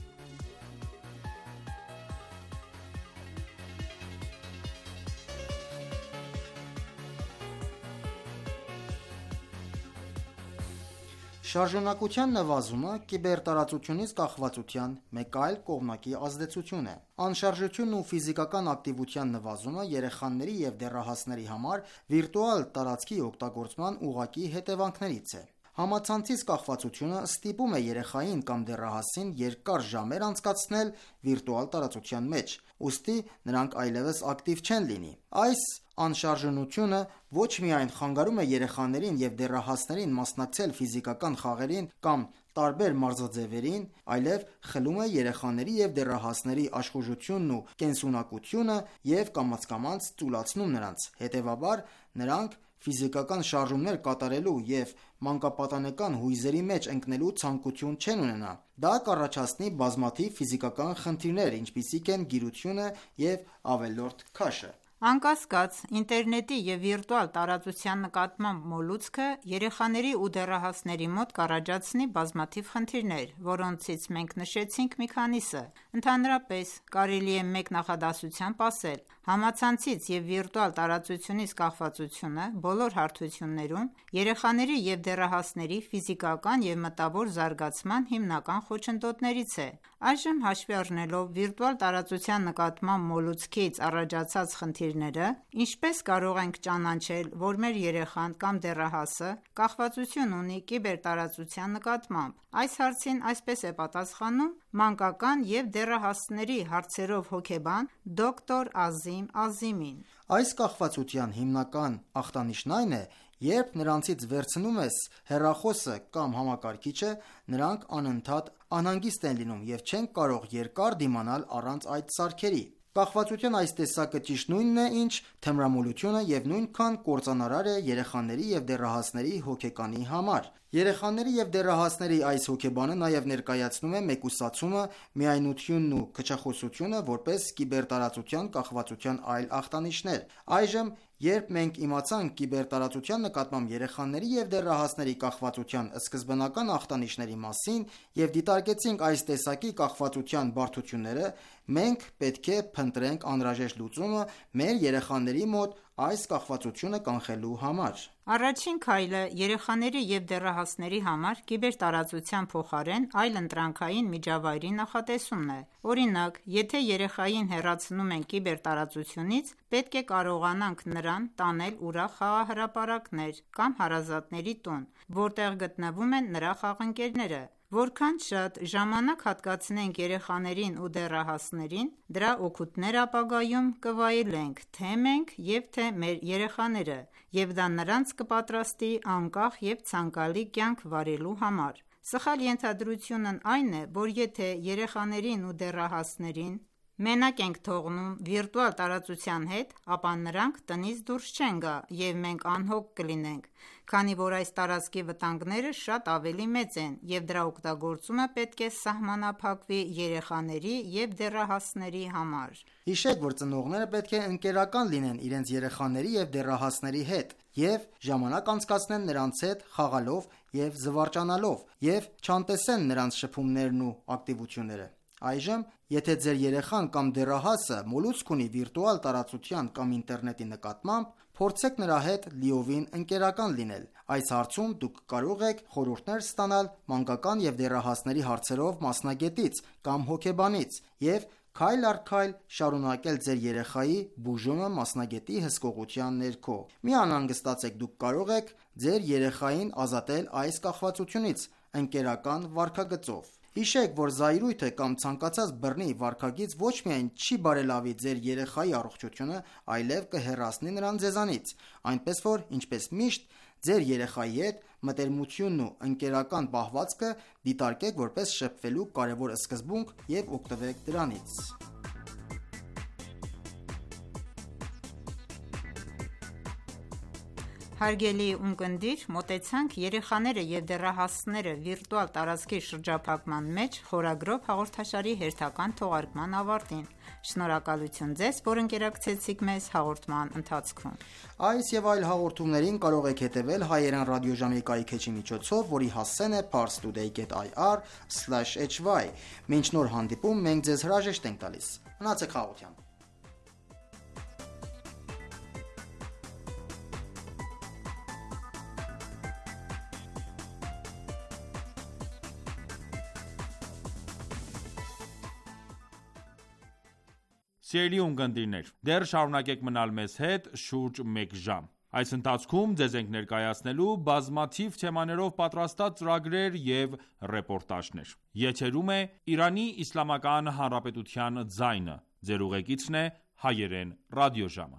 Շարժունակության նվազումը կիբերտարածությունից կախվածության մեկ այլ կողմնակի ազդեցություն է։ Անշարժությունն ու ֆիզիկական ակտիվության նվազումը երեխաների և դեռահասների համար վիրտուալ տարածքի օգտագործման ուղղակի հետևանքներից է։ Համացանցից կախվածությունը ստիպում է երեխային կամ դեռահասին երկար ժամեր անցկացնել վիրտուալ տարածության մեջ, ուստի նրանք այլևս ակտիվ չեն լինի։ Այս անշարժունությունը ոչ միայն խանգարում է երեխաներին և դեռահասներին մասնակցել ֆիզիկական խաղերին կամ տարբեր մարզաձևերին, այլև խլում է երեխաների և դեռահասների աշխուժությունն ու կենսունակությունը և կամաց-կամաց ծուլացնում նրանց։ Հետևաբար, նրանք ֆիզիկական շարժումներ կատարելու և մանկապատանեկան հույզերի մեջ ընկնելու ցանկություն չեն ունենա։ Դա կառաջացնի բազմաթիվ ֆիզիկական խնդիրներ, ինչպիսիք են գիրությունը և ավելորդ քաշը։ Անկասկած, ինտերնետի և վիրտուալ տարածության նկատմամբ մոլուցքը երեխաների ու դեռահասների մոտ կառաջացնի բազմաթիվ խնդիրներ, որոնցից մենք նշեցինք մի քանիսը։ Ընդհանրապես, կարելի է մեկ նախադասությամբ ասել. համացանցից և վիրտուալ տարածությունից կախվածությունը բոլոր հարթություններում երեխաների և դեռահասների ֆիզիկական և մտավոր զարգացման հիմնական խոչընդոտներից է։ Այժմ հաշվի առնելով վիրտուալ տարածության նկատմամբ մոլուցքից առաջացած խնդիրները, ինչպես կարող ենք ճանաչել, որ մեր երեխան կամ դեռահասը կախվածություն ունի կիբերտարածության նկատմամբ։ Այս հարցին այսպես է պատասխանում մանկական և դեռահասների հարցերով հոգեբան դոկտոր Ազիմ Ազիմին։ Այս կախվածության հիմնական ախտանիշն այն է, երբ նրանցից վերցնում ես հեռախոսը կամ համակարգիչը, նրանք անընդհատ անհանգիստ են լինում և չեն կարող երկար դիմանալ առանց այդ սարքերի։ Կախվածության այս տեսակը ճիշտ նույնն է, ինչ թմրամոլությունը և նույնքան կործանարար է երեխաների և դեռահասների հոգեկանի համար։ Երեխաների և դեռահասների այս հոգեբանը նաև ներկայացնում է մեկուսացումը, միայնությունն ու քչախոսությունը որպես կիբերտարածության կախվածության այլ ախտանիշներ։ Այժմ, երբ մենք իմացանք կիբերտարածության նկատմամբ երեխաների և դեռահասների կախվածության սկզբնական ախտանիշների մասին և դիտարկեցինք այս տեսակի կախվածության բարդությունները, մենք պետք է փնտրենք անհրաժեշտ լուծումը մեր երեխաների մոտ այս կախվածությունը կանխելու համար։ Առաջին քայլը երեխաների և դեռահասների համար կիբերտարածության փոխարեն այլընտրանքային միջավայրի նախատեսումն է։ Օրինակ, եթե երեխային հեռացնում ենք կիբերտարածությունից, պետք է կարողանանք նրան տանել ուրախ խաղահրապարակներ կամ հարազատների տուն, որտեղ գտնվում են նրա խաղընկերները։ Որքան շատ ժամանակ հատկացնենք երեխաներին ու դեռահասներին, դրա օգուտները ապագայում կվայելենք թե մենք և թե մեր երեխաները, և դա նրանց կպատրաստի անկախ և ցանկալի կյանք վարելու համար։ Սխալ ենթադրությունն այն է, որ եթե երեխաներին ու դեռահասներին մենակ ենք թողնում վիրտուալ տարածության հետ, ապա նրանք տնից դուրս չեն գա, և մենք անհոգ կլինենք, քանի որ այս տարածքի վտանգները շատ ավելի մեծ են, և դրա օգտագործումը պետք է սահմանափակվի երեխաների և դեռահասների համար։ Հիշեք, որ ծնողները պետք է ընկերական լինեն իրենց երեխաների և դեռահասների հետ և ժամանակ անցկացնեն նրանց հետ խաղալով և զվարճանալով և չանտեսեն նրանց շփումներն ու ակտիվությունները։ Այժմ, եթե ձեր երեխան կամ դեռահասը մոլուցք ունի վիրտուալ տարածության կամ ինտերնետի նկատմամբ, փորձեք նրա հետ լիովին ընկերական լինել։ Այս հարցում դուք կարող եք խորհուրդներ ստանալ մանկական և դեռահասների հարցերով մասնագետից կամ հոգեբանից և քայլ առ քայլ շարունակել ձեր երեխայի բուժումը մասնագետի հսկողության ներքո։ Մի անհանգստացեք, դուք կարող եք ձեր երեխային ազատել այս կախվածությունից ընկերական վարքագծով։ Հիշեք, որ զայրույթը կամ ցանկացած բռնի վարքագիծ ոչ միայն չի բարելավի ձեր երեխայի առողջությունը, այլև կհեռացնի նրան ձեզանից։ Այնպես որ, ինչպես միշտ, ձեր երեխայի հետ մտերմությունն ու ընկերական պահվածքը դիտարկեք որպես շփվելու կարևոր սկզբունք և օգտվեք դրանից։ Հարգելի ունկնդիր, մոտեցանք երեխաները և դեռահասները վիրտուալ տարածքի շրջափակման մեջ խորագրով հաղորդաշարի հերթական թողարկման ավարտին։ Շնորհակալություն ձեզ, որ ընկերակցեցիք մեզ հաղորդման ընթացքում։ Այս և այլ հաղորդումներին կարող եք հետևել հայերեն ռադիոժամի կայքէջի միջոցով, որի հասցեն է parstoday.ir/hy։ Մինչ նոր հանդիպում, մենք ձեզ հրաժեշտ ենք տալիս։ Մնացեք խաղաղությամբ։ Սիրելի ունկնդիրներ, դեռ շարունակեք մնալ մեզ հետ շուրջ մեկ ժամ։ Այս ընթացքում ձեզ ենք ներկայացնելու բազմաթիվ թեմաներով պատրաստած ծրագրեր և ռեպորտաժներ։ Եթերում է Իրանի Իսլամական Հանրապետության ձայնը։ Ձեր ուղեկիցն է հայերեն ռադիոժամը։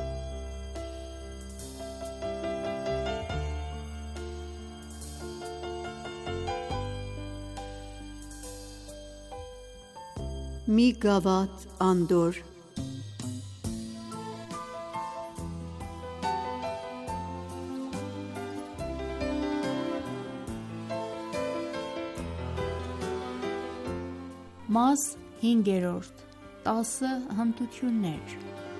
Մի գավաթ անդոր։ Մաս 5-րդ 10 հմտություններ։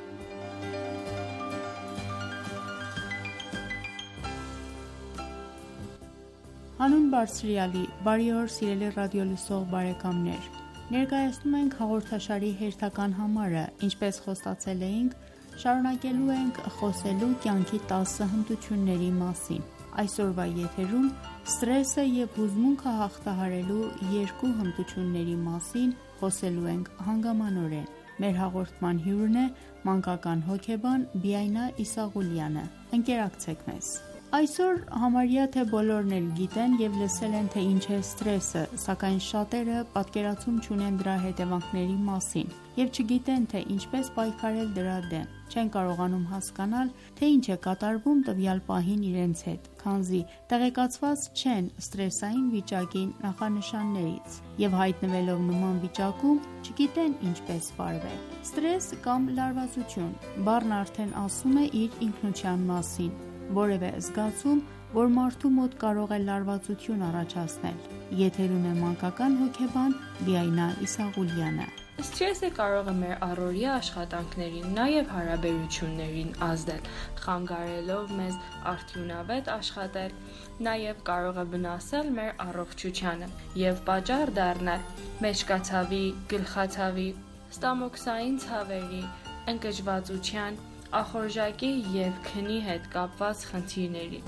Հանուն Բարձրյալի, բարի օր սիրելի ռադիոլսող բարեկամներ։ Ներկայացնում ենք հաղորդաշարի հերթական համարը, ինչպես խոստացել էինք, շարունակելու ենք խոսելու կյանքի 10 հմտությունների մասին։ Այսօրվա եթերում սթրեսը և հուզմունքը հաղթահարելու 2 հմտությունների մասին խոսելու ենք հանգամանորեն։ Մեր հաղորդման հյուրն է մանկական հոգեբան Բիայնա Իսաղուլյանը։ Ընկերակցեք մեզ։ Այսօր համարյա թե բոլորն էլ գիտեն և լսել են, թե ինչ է սթրեսը, սակայն շատերը պատկերացում չունեն դրա հետևանքների մասին և չգիտեն, թե ինչպես պայքարել դրա դեմ։ Չեն կարողանում հասկանալ, թե ինչ է կատարվում տվյալ պահին իրենց հետ, քանզի տեղեկացված չեն սթրեսային վիճակի նախանշաններից և հայտնվելով նման վիճակում չգիտեն ինչպես վարվել։ Սթրես կամ լարվածություն բառն արդեն ասում է իր ինքնության մասին, որևէ զգացում, որ մարդու մոտ կարող է լարվածություն առաջացնել։ Եթերում է մանկական հոգեբան Բիայնա Իսաղուլյանը։ Սթրեսը կարող է մեր առօրյա աշխատանքներին, նաև հարաբերություններին ազդել, խանգարելով մեզ արդյունավետ աշխատել, նաև կարող է վնասել մեր առողջությանը և պատճառ դառնալ մեջքացավի, գլխացավի, ստամոքսային ցավերի, ընկճվածության, ախորժակի և քնի հետ կապված խնդիրների։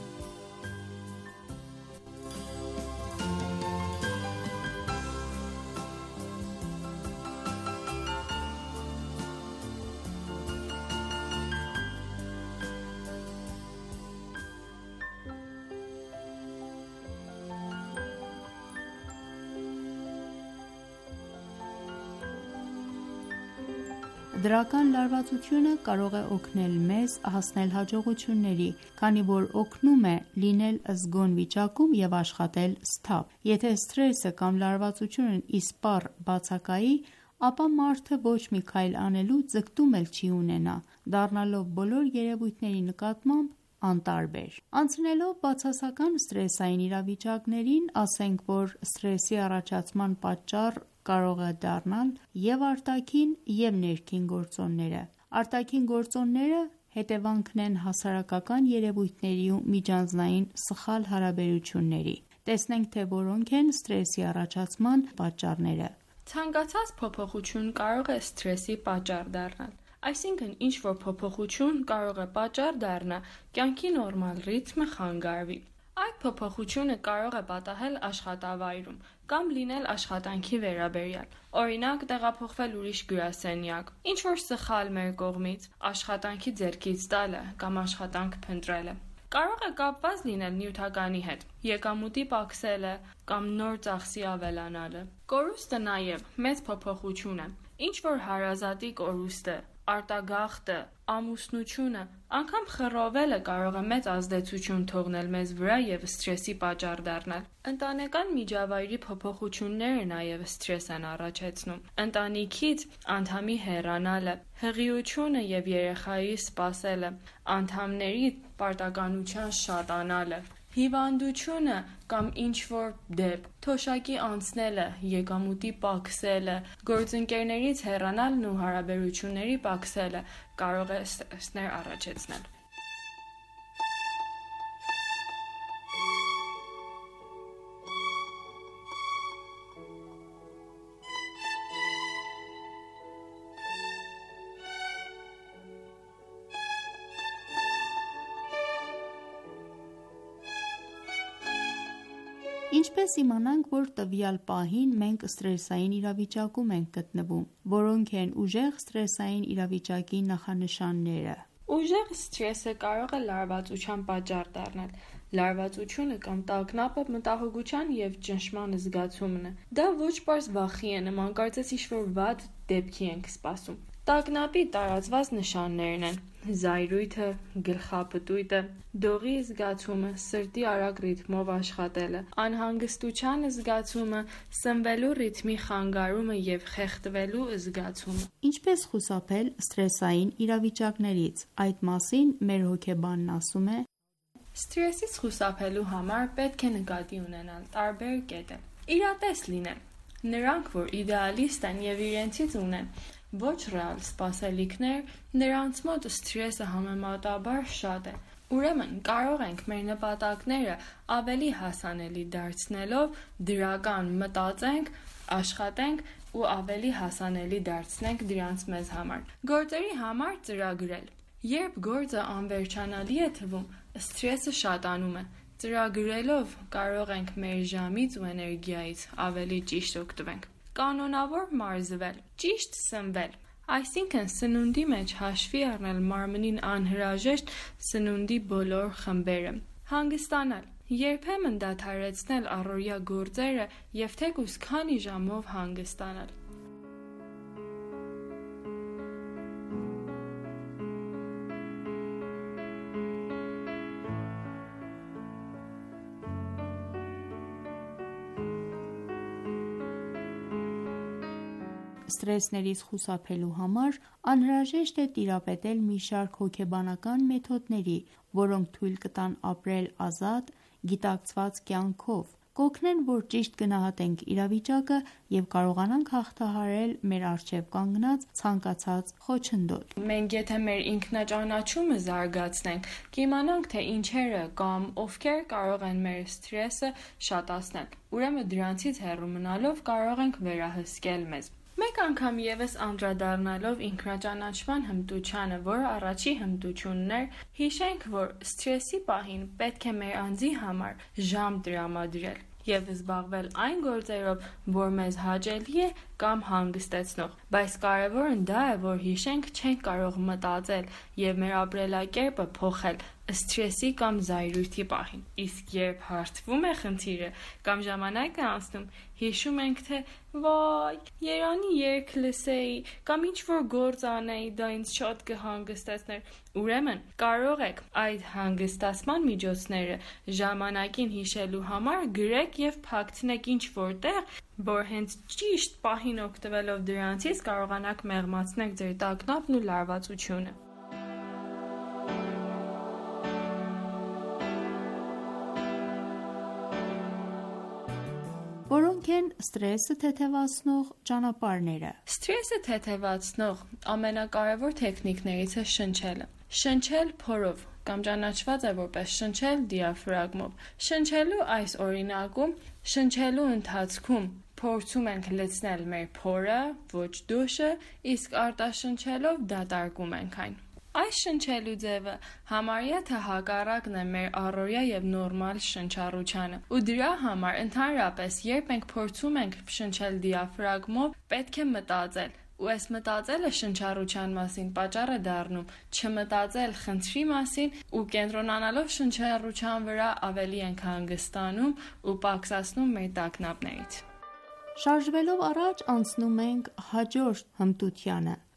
Դրական լարվածությունը կարող է օգնել մեզ հասնել հաջողությունների, քանի որ օգնում է լինել զգոն վիճակում և աշխատել սթափ։ Եթե սթրեսը կամ լարվածությունն իսպառ բացակայի, ապա մարդը ոչ մի քայլ անելու ձգտում էլ չի ունենա, դառնալով բոլոր երևույթների նկատմամբ անտարբեր։ Անցնելով բացասական սթրեսային իրավիճակներին, ասենք, որ սթրեսի առաջացման պատճառ կարող է դառնալ և արտաքին և ներքին գործոնները։ Արտաքին գործոնները հետևանքն են հասարակական երևույթների ու միջանձնային սխալ հարաբերությունների։ Տեսնենք, թե որոնք են սթրեսի առաջացման պատճառները։ Ցանկացած փոփոխություն կարող է սթրեսի պատճառ դառնալ։ Այսինքն, ինչ-որ փոփոխություն կարող է պատճառ դառնալ կյանքի նորմալ ռիթմը խանգարվի։ Այդ փոփոխությունը կարող է պատահել աշխատավայրում կամ լինել աշխատանքի վերաբերյալ, օրինակ տեղափոխվել ուրիշ գրասենյակ, ինչ-որ սխալ մեր կողմից, աշխատանքի ձեռքից տալը կամ աշխատանք փնտրելը։ Կարող է կապված լինել նյութականի հետ, եկամուտի պակսելը կամ նոր ծախսի ավելանալը։ Կորուստը նաև մեծ փոփոխություն է։ Ինչ որ հարազատի կորուստը արտագաղթը, ամուսնությունը, անգամ խռովելը կարող է մեծ ազդեցություն թողնել մեզ վրա եւ սթրեսի պատճառ դառնալ։ Ընտանեկան միջավայրի փոփոխությունները նաեւ սթրես են առաջացնում։ Ընտանիքից անդամի հեռանալը, հղիությունը եւ երեխայի սպասելը, անդամների պարտականության շատանալը, հիվանդությունը կամ ինչ-որ դեպք, թոշակի անցնելը, եկամուտի պակսելը, գործընկերներից հեռանալն ու հարաբերությունների պակսելը կարող է սթրեսներ առաջացնել։ Ինչպես իմանանք, որ տվյալ պահին մենք սթրեսային իրավիճակում ենք գտնվում, որոնք են ուժեղ սթրեսային իրավիճակի նախանշանները։ Ուժեղ սթրեսը կարող է լարվածության պատճառ դառնալ։ Լարվածությունը կամ տագնապը մտահոգության եւ ճնշման զգացումն է։ Դա ոչ պարզ վախի է նման, կարծես ինչ-որ վատ դեպքի ենք սպասում։ Տագնապի տարածված նշաններն են զայրույթը, գլխապտույտը, դողի զգացումը, սրտի արագ ռիթմով աշխատելը, անհանգստության զգացումը, սնվելու ռիթմի խանգարումը եւ խեղդվելու զգացումը։ Ինչպես խուսափել սթրեսային իրավիճակներից։ Այդ մասին մեր հոգեբանն ասում է. Սթրեսից խուսափելու համար պետք է նկատի ունենալ տարբեր կետեր։ Իրատես լինել։ Նրանք, որ իդեալիստ են եւ իրենցից ունեն ոչ ռեալ սպասելիքներ, նրանց մոտ սթրեսը համեմատաբար շատ է։ Ուրեմն կարող ենք մեր նպատակները ավելի հասանելի դարձնելով դրական մտածենք, աշխատենք ու ավելի հասանելի դարձնենք դրանց մեզ համար։ Գործերի համար ծրագրել։ Երբ գործը անվերջանալի է թվում, սթրեսը շատանում է։ Ծրագրելով կարող ենք մեր ժամից ու էներգիայից ավելի ճիշտ օգտվենք։ Կանոնավոր մարզվել, ճիշտ սնվել, այսինքն սնունդի մեջ հաշվի առնել մարմնին անհրաժեշտ սնունդի բոլոր խմբերը, հանգստանալ, երբեմն դադարեցնել առօրյա գործերը եւ թեկուզ քանի ժամով հանգստանալ։ Սթրեսներից խուսափելու համար անհրաժեշտ է տիրապետել մի շարք հոգեբանական մեթոդների, որոնք թույլ կտան ապրել ազատ, գիտակցված կյանքով, կօգնեն, որ ճիշտ գնահատենք իրավիճակը եւ կարողանանք հաղթահարել մեր առջեւ կանգնած ցանկացած խոչընդոտ։ Մենք եթե մեր ինքնաճանաչումը զարգացնենք, կիմանանք, թե ինչերը կամ ովքեր կարող են մեր սթրեսը շատացնել։ Ուրեմն դրանցից հեռու մնալով կարող ենք վերահսկել մեզ։ Մեկ անգամ եւս անդրադառնալով ինքնաճանաչման հմտությանը, որը առաջի հմտությունն էր, հիշենք, որ սթրեսի պահին պետք է մեր անձի համար ժամ տրամադրել եւ զբաղվել այն գործերով, որ մեզ հաճելի է կամ հանգստեցնող, բայց կարևորն դա է, որ հիշենք չենք կարող մտածել եւ մեր ապրելակերպը փոխել սթրեսի կամ զայրույթի պահին։ Իսկ երբ հարթվում է խնդիրը կամ ժամանակ է անցնում, հիշում ենք, թե վայ, երանի երգ լսեի կամ ինչ-որ գործ անեի, դա ինձ շատ կհանգստեցներ։ Ուրեմն կարող եք այդ հանգստացման միջոցները ժամանակին հիշելու համար գրեք եւ փակցնեք ինչ-որ տեղ, որ հենց ճիշտ պահին օգտվելով դրանցից կարողանաք մեղմացնել ձեր տագնապն ու լարվածությունը։ Որոնք են սթրեսը թեթևացնող ճանապարհները։ Սթրեսը թեթևացնող ամենակարևոր տեխնիկներից է շնչելը։ Շնչել փորով կամ ճանաչված է որպես շնչել դիաֆրագմով։ Շնչելու այս օրինակում շնչելու ընթացքում փորձում ենք լցնել մեր փորը, ոչ դուշը, իսկ արտաշնչելով դատարկում ենք այն։ Այս շնչելու ձևը համարյա թե հակառակն է մեր առօրյա եւ նորմալ շնչառությանը։ Ու դրա համար ընդհանրապես երբ մենք փորձում ենք շնչել դիաֆրագմով, պետք է մտածել։ Ու այս մտածելը շնչառության մասին պատճառ է դառնում չմտածել խնդրի մասին ու կենտրոնանալով շնչառության վրա ավելի ենք հանգստանում ու պակսացնում մեր տագնապներից։ Շարժվելով առաջ անցնում ենք հաջորդ հմտությանը՝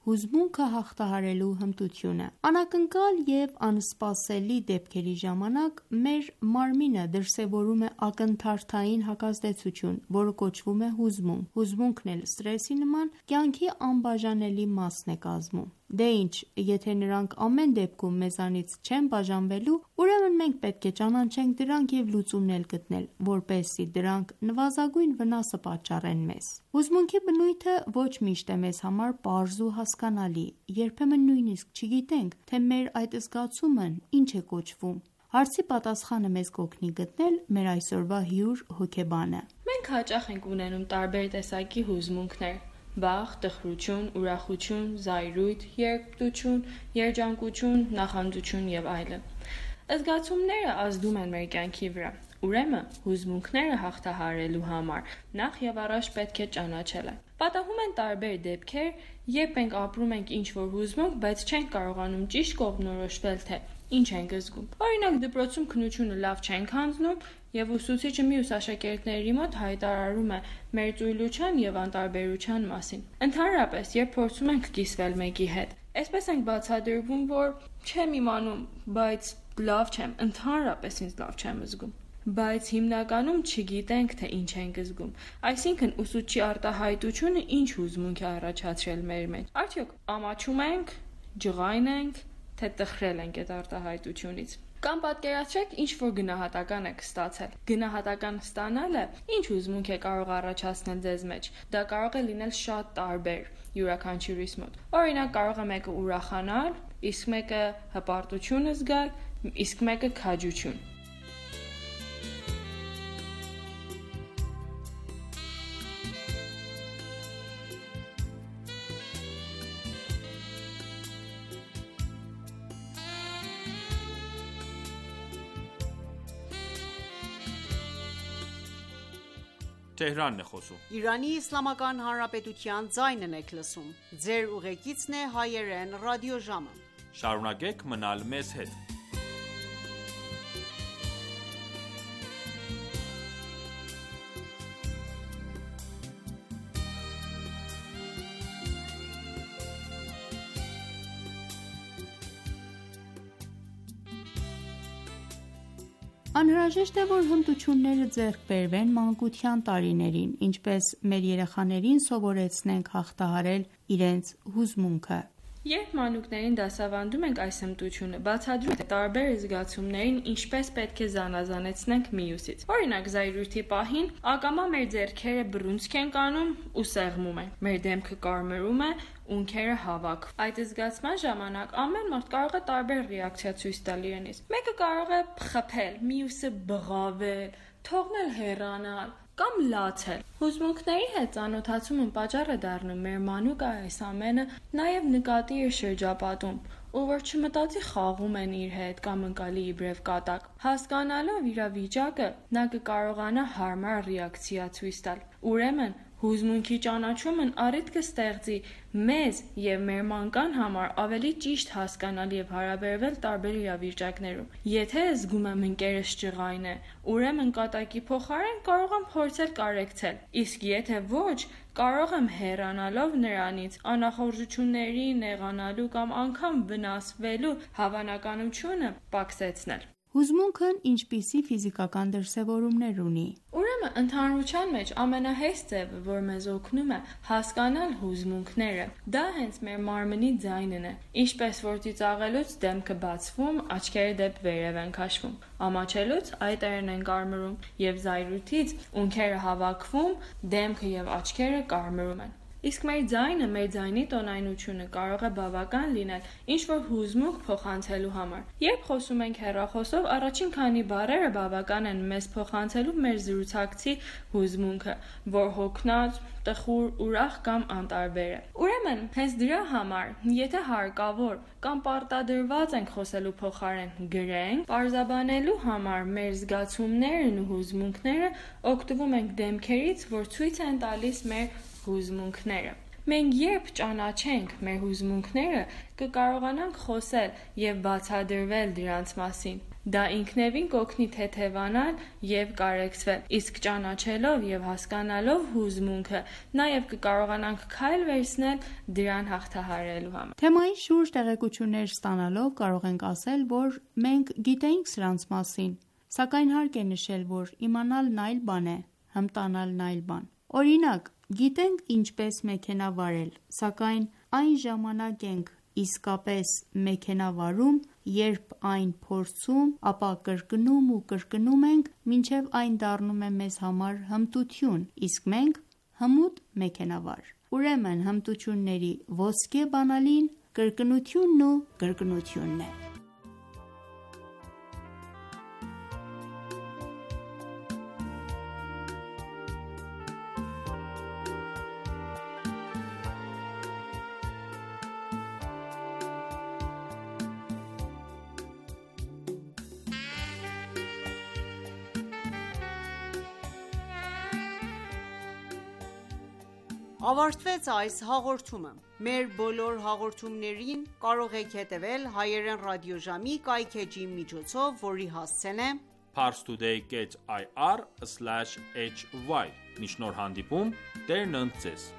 հուզմունքը հաղթահարելու հմտությունը։ Անակնկալ և անսպասելի դեպքերի ժամանակ մեր մարմինը դրսևորում է ակնթարթային հակազդեցություն, որը կոչվում է հուզմունք։ Հուզմունքն էլ սթրեսի նման կյանքի անբաժանելի մասն է կազմում։ Դե ինչ, եթե նրանք ամեն դեպքում մեզանից չեն բաժանվելու, ուրեմն մենք պետք է ճանաչենք դրանք և լուծումներ գտնել, որպեսզի դրանք նվազագույն վնասը պատճառեն մեզ։ Հուզմունքի բնույթը ոչ միշտ է մեզ համար պարզ ու հասկանալի, երբեմն նույնիսկ չգիտենք, թե մեր այդ զգացումն ինչ է կոչվում։ Հարցի պատասխանը մեզ կօգնի գտնել մեր այսօրվա հյուր հոգեբանը։ Մենք հաճախ ենք ունենում տարբեր տեսակի հուզմունքներ՝ վախ, տխրություն, ուրախություն, զայրույթ, երկպտություն, երջանկություն, նախանձություն եւ այլն։ Զգացումները ազդում են մեր կյանքի վրա։ Ուրեմն հուզմունքները հաղթահարելու համար նախ եւ առաջ պետք է ճանաչել են։ Պատահում են տարբեր դեպքեր, երբ մենք ապրում ենք ինչ-որ հուզմունք, բայց չենք կարողանում ճիշտ կողմնորոշվել, թե ինչ ենք զգում։ Օրինակ, դպրոցում քննությունը լավ չենք հանձնում եւ ուսուցիչը մյուս աշակերտների մոտ հայտարարում է մեր ծույլության եւ անտարբերության մասին։ Ընդհանրապես, երբ փորձում ենք կիսվել մեկի հետ, այսպես ենք բացատրվում, որ չեմ իմանում, բայց լավ չեմ, ընդհանրապես ինձ լավ չեմ զգում։ Բայց հիմնականում չգիտենք, թե ինչ ենք զգում։ Այսինքն ուսուցչի արտահայտությունը ինչ հուզմունք է առաջացրել մեր մեջ։ Արդյոք ամաչում ենք, ջղայն ենք, թե տխրել ենք այդ արտահայտությունից։ Կամ պատկերացրեք, ինչ որ գնահատական եք ստացել։ Գնահատական ստանալը ինչ հուզմունք է կարող առաջացնել ձեզ մեջ։ Դա կարող է լինել շատ տարբեր յուրաքանչյուրիս մոտ։ Օրինակ, կարող է մեկը ուրախանալ, իսկ մեկը հպարտություն զգալ, իսկ մեկը քաջություն։ Տեհրանն է խոսում։ Իրանի Իսլամական Հանրապետության ձայնն եք լսում։ Ձեր ուղեկիցն է հայերեն ռադիոժամը։ Շարունակեք մնալ մեզ հետ։ Անհրաժեշտ է, որ հմտությունները ձեռք բերվեն մանկության տարիներին, ինչպես մեր երեխաներին սովորեցնենք հաղթահարել իրենց հուզմունքը։ Երբ մանուկներին դասավանդում ենք այս հմտությունը, բացատրում ենք տարբեր զգացումներին ինչպես պետք է զանազանեցնենք մյուսից։ Օրինակ, զայրույթի պահին ակամա մեր ձեռքերը բռունցք են կանում ու սեղմում են։ Մեր դեմքը կարմրում է, ունքերը հավաք։ Այդ զգացման ժամանակ ամեն մարդ կարող է տարբեր ռեակցիա ցույց տալ իրենից։ Մեկը կարող է խփել, մյուսը բղավել, թողնել հեռանալ կամ լացել։ Հուզմունքների հետ ծանոթացումը պատճառ է դառնում մեր մանուկը այս ամենը նաև նկատի իր շրջապատում, ու որ չմտածի խաղում են իր հետ կամ ընկալի իբրև կատակ։ Հասկանալով իրավիճակը, նա կկարողանա հարմար ռեակցիա ցույց տալ։ Ուրեմն հուզմունքի ճանաչումն առիթ կստեղծի մեզ եւ մեր մանկան համար ավելի ճիշտ հասկանալ եւ հարաբերվել տարբեր իրավիճակներում։ Եթե զգում եմ ընկերս ջղայն է, ուրեմն կատակի փոխարեն կարող եմ փորձել կարեկցել։ Իսկ եթե ոչ, կարող եմ հեռանալով նրանից անախորժությունների, նեղանալու կամ անգամ վնասվելու հավանականությունը պակսեցնել։ Հուզմունքն ինչպիսի ֆիզիկական դրսևորումներ ունի։ Ուրեմն ընդհանրության մեջ ամենահեշտ ձևը, որ մեզ օգնում է հասկանալ հուզմունքները, դա հենց մեր մարմնի ձայնն է։ Ինչպես որ ծիծաղելուց դեմքը բացվում, աչքերը դեպ վերև են քաշվում, ամաչելուց այտերն են կարմրում, եւ զայրույթից ունքերը հավաքվում, դեմքը եւ աչքերը կարմրում են։ Իսկ մեր ձայնը, մեր ձայնի տոնայնությունը կարող է բավական լինել ինչ-որ հուզմունք փոխանցելու համար։ Երբ խոսում ենք հեռախոսով, առաջին քանի բառերը բավական են մեզ փոխանցելու մեր զրուցակցի հուզմունքը, որ հոգնած, տխուր, ուրախ կամ անտարբեր է։ Ուրեմն, հենց դրա համար, եթե հարկավոր կամ պարտադրված ենք խոսելու փոխարեն գրենք, պարզաբանելու համար մեր զգացումներն ու հուզմունքները օգտվում ենք դեմքերից, որ ցույց են տալիս մեր հուզմունքները։ Մենք երբ ճանաչենք մեր հուզմունքները, կկարողանանք խոսել եւ բացատրվել դրանց մասին։ Դա ինքնևին կօգնի թեթևանալ եւ կարեկցվել, իսկ ճանաչելով եւ հասկանալով հուզմունքը, նաեւ կկարողանանք քայլ վերցնել դրան հաղթահարելու համար։ Թեմայի շուրջ տեղեկություններ ստանալով կարող ենք ասել, որ մենք գիտեինք սրանց մասին, սակայն հարկ է նշել, որ իմանալն այլ բան է, հմտանալն այլ բան։ Օրինակ, գիտենք ինչպես մեքենա վարել, սակայն այն ժամանակ ենք իսկապես մեքենա վարում, երբ այն փորձում, ապա կրկնում ու կրկնում ենք, մինչև այն դառնում է մեզ համար հմտություն, իսկ մենք հմուտ մեքենավար։ Ուրեմն հմտությունների ոսկե բանալին կրկնությունն ու կրկնությունն է։ Ավարտվեց այս հաղորդումը։ Մեր բոլոր հաղորդումներին կարող եք հետևել հայերեն ռադիոժամի կայքէջի միջոցով, որի հասցեն է parstoday.ir/hy։ Մինչ նոր հանդիպում, Տերն ընդ ձեզ։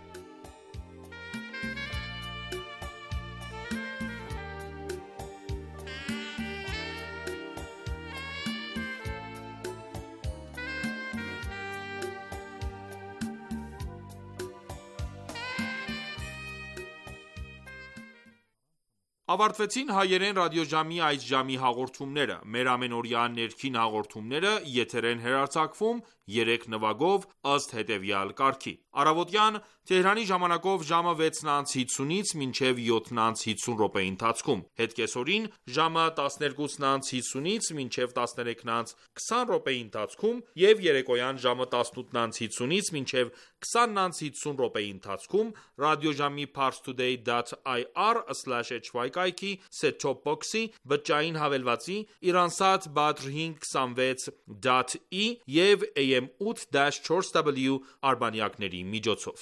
Ավարտվեցին հայերեն ռադիոժամի այս ժամի հաղորդումները։ Մեր ամենօրյա ներքին հաղորդումները եթեր են հեռարձակվում 3 նվագով ըստ հետևյալ կարգի. Առավոտյան Թեհրանի ժամանակով ժամը 6:50-ից մինչև 7:50 րոպեի ընթացքում, հետկեսօրին ժամը 12:50-ից մինչև 13:20 րոպեի ընթացքում եւ երեկոյան ժամը 18:50-ից մինչև 20:50 րոպեի ընթացքում ռադիոժամի parstoday.ir/hy կայքի set-top box-ի բջջային հավելվածի Iransat Badr 526.e եւ AM 8-4W արբանյակների միջոցով։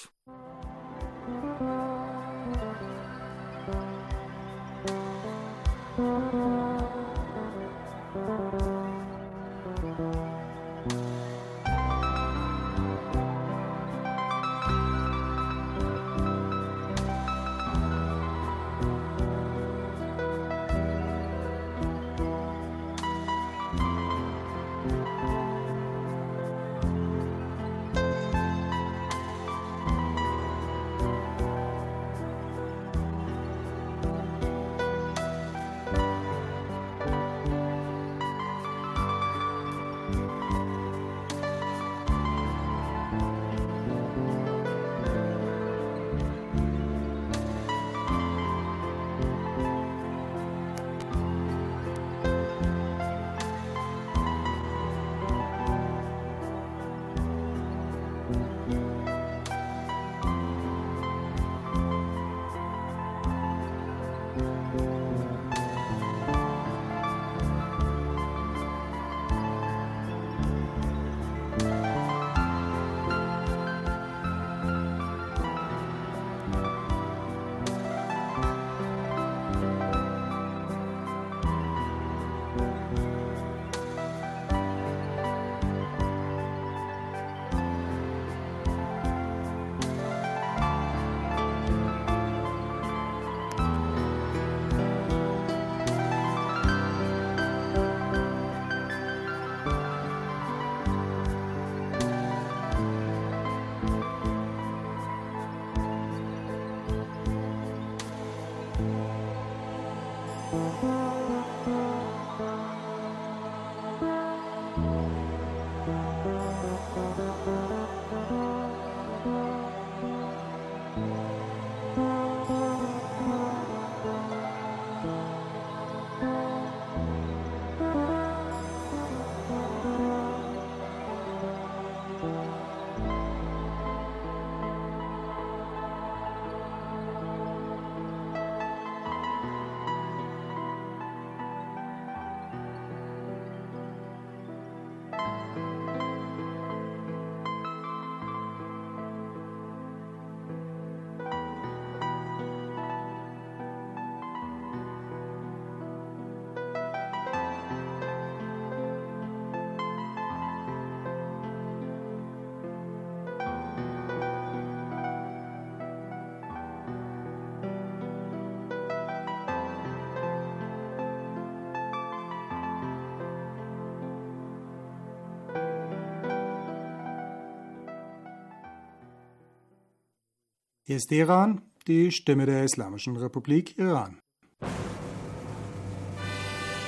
Hier ist Iran, die Stimme der Islamischen Republik Iran.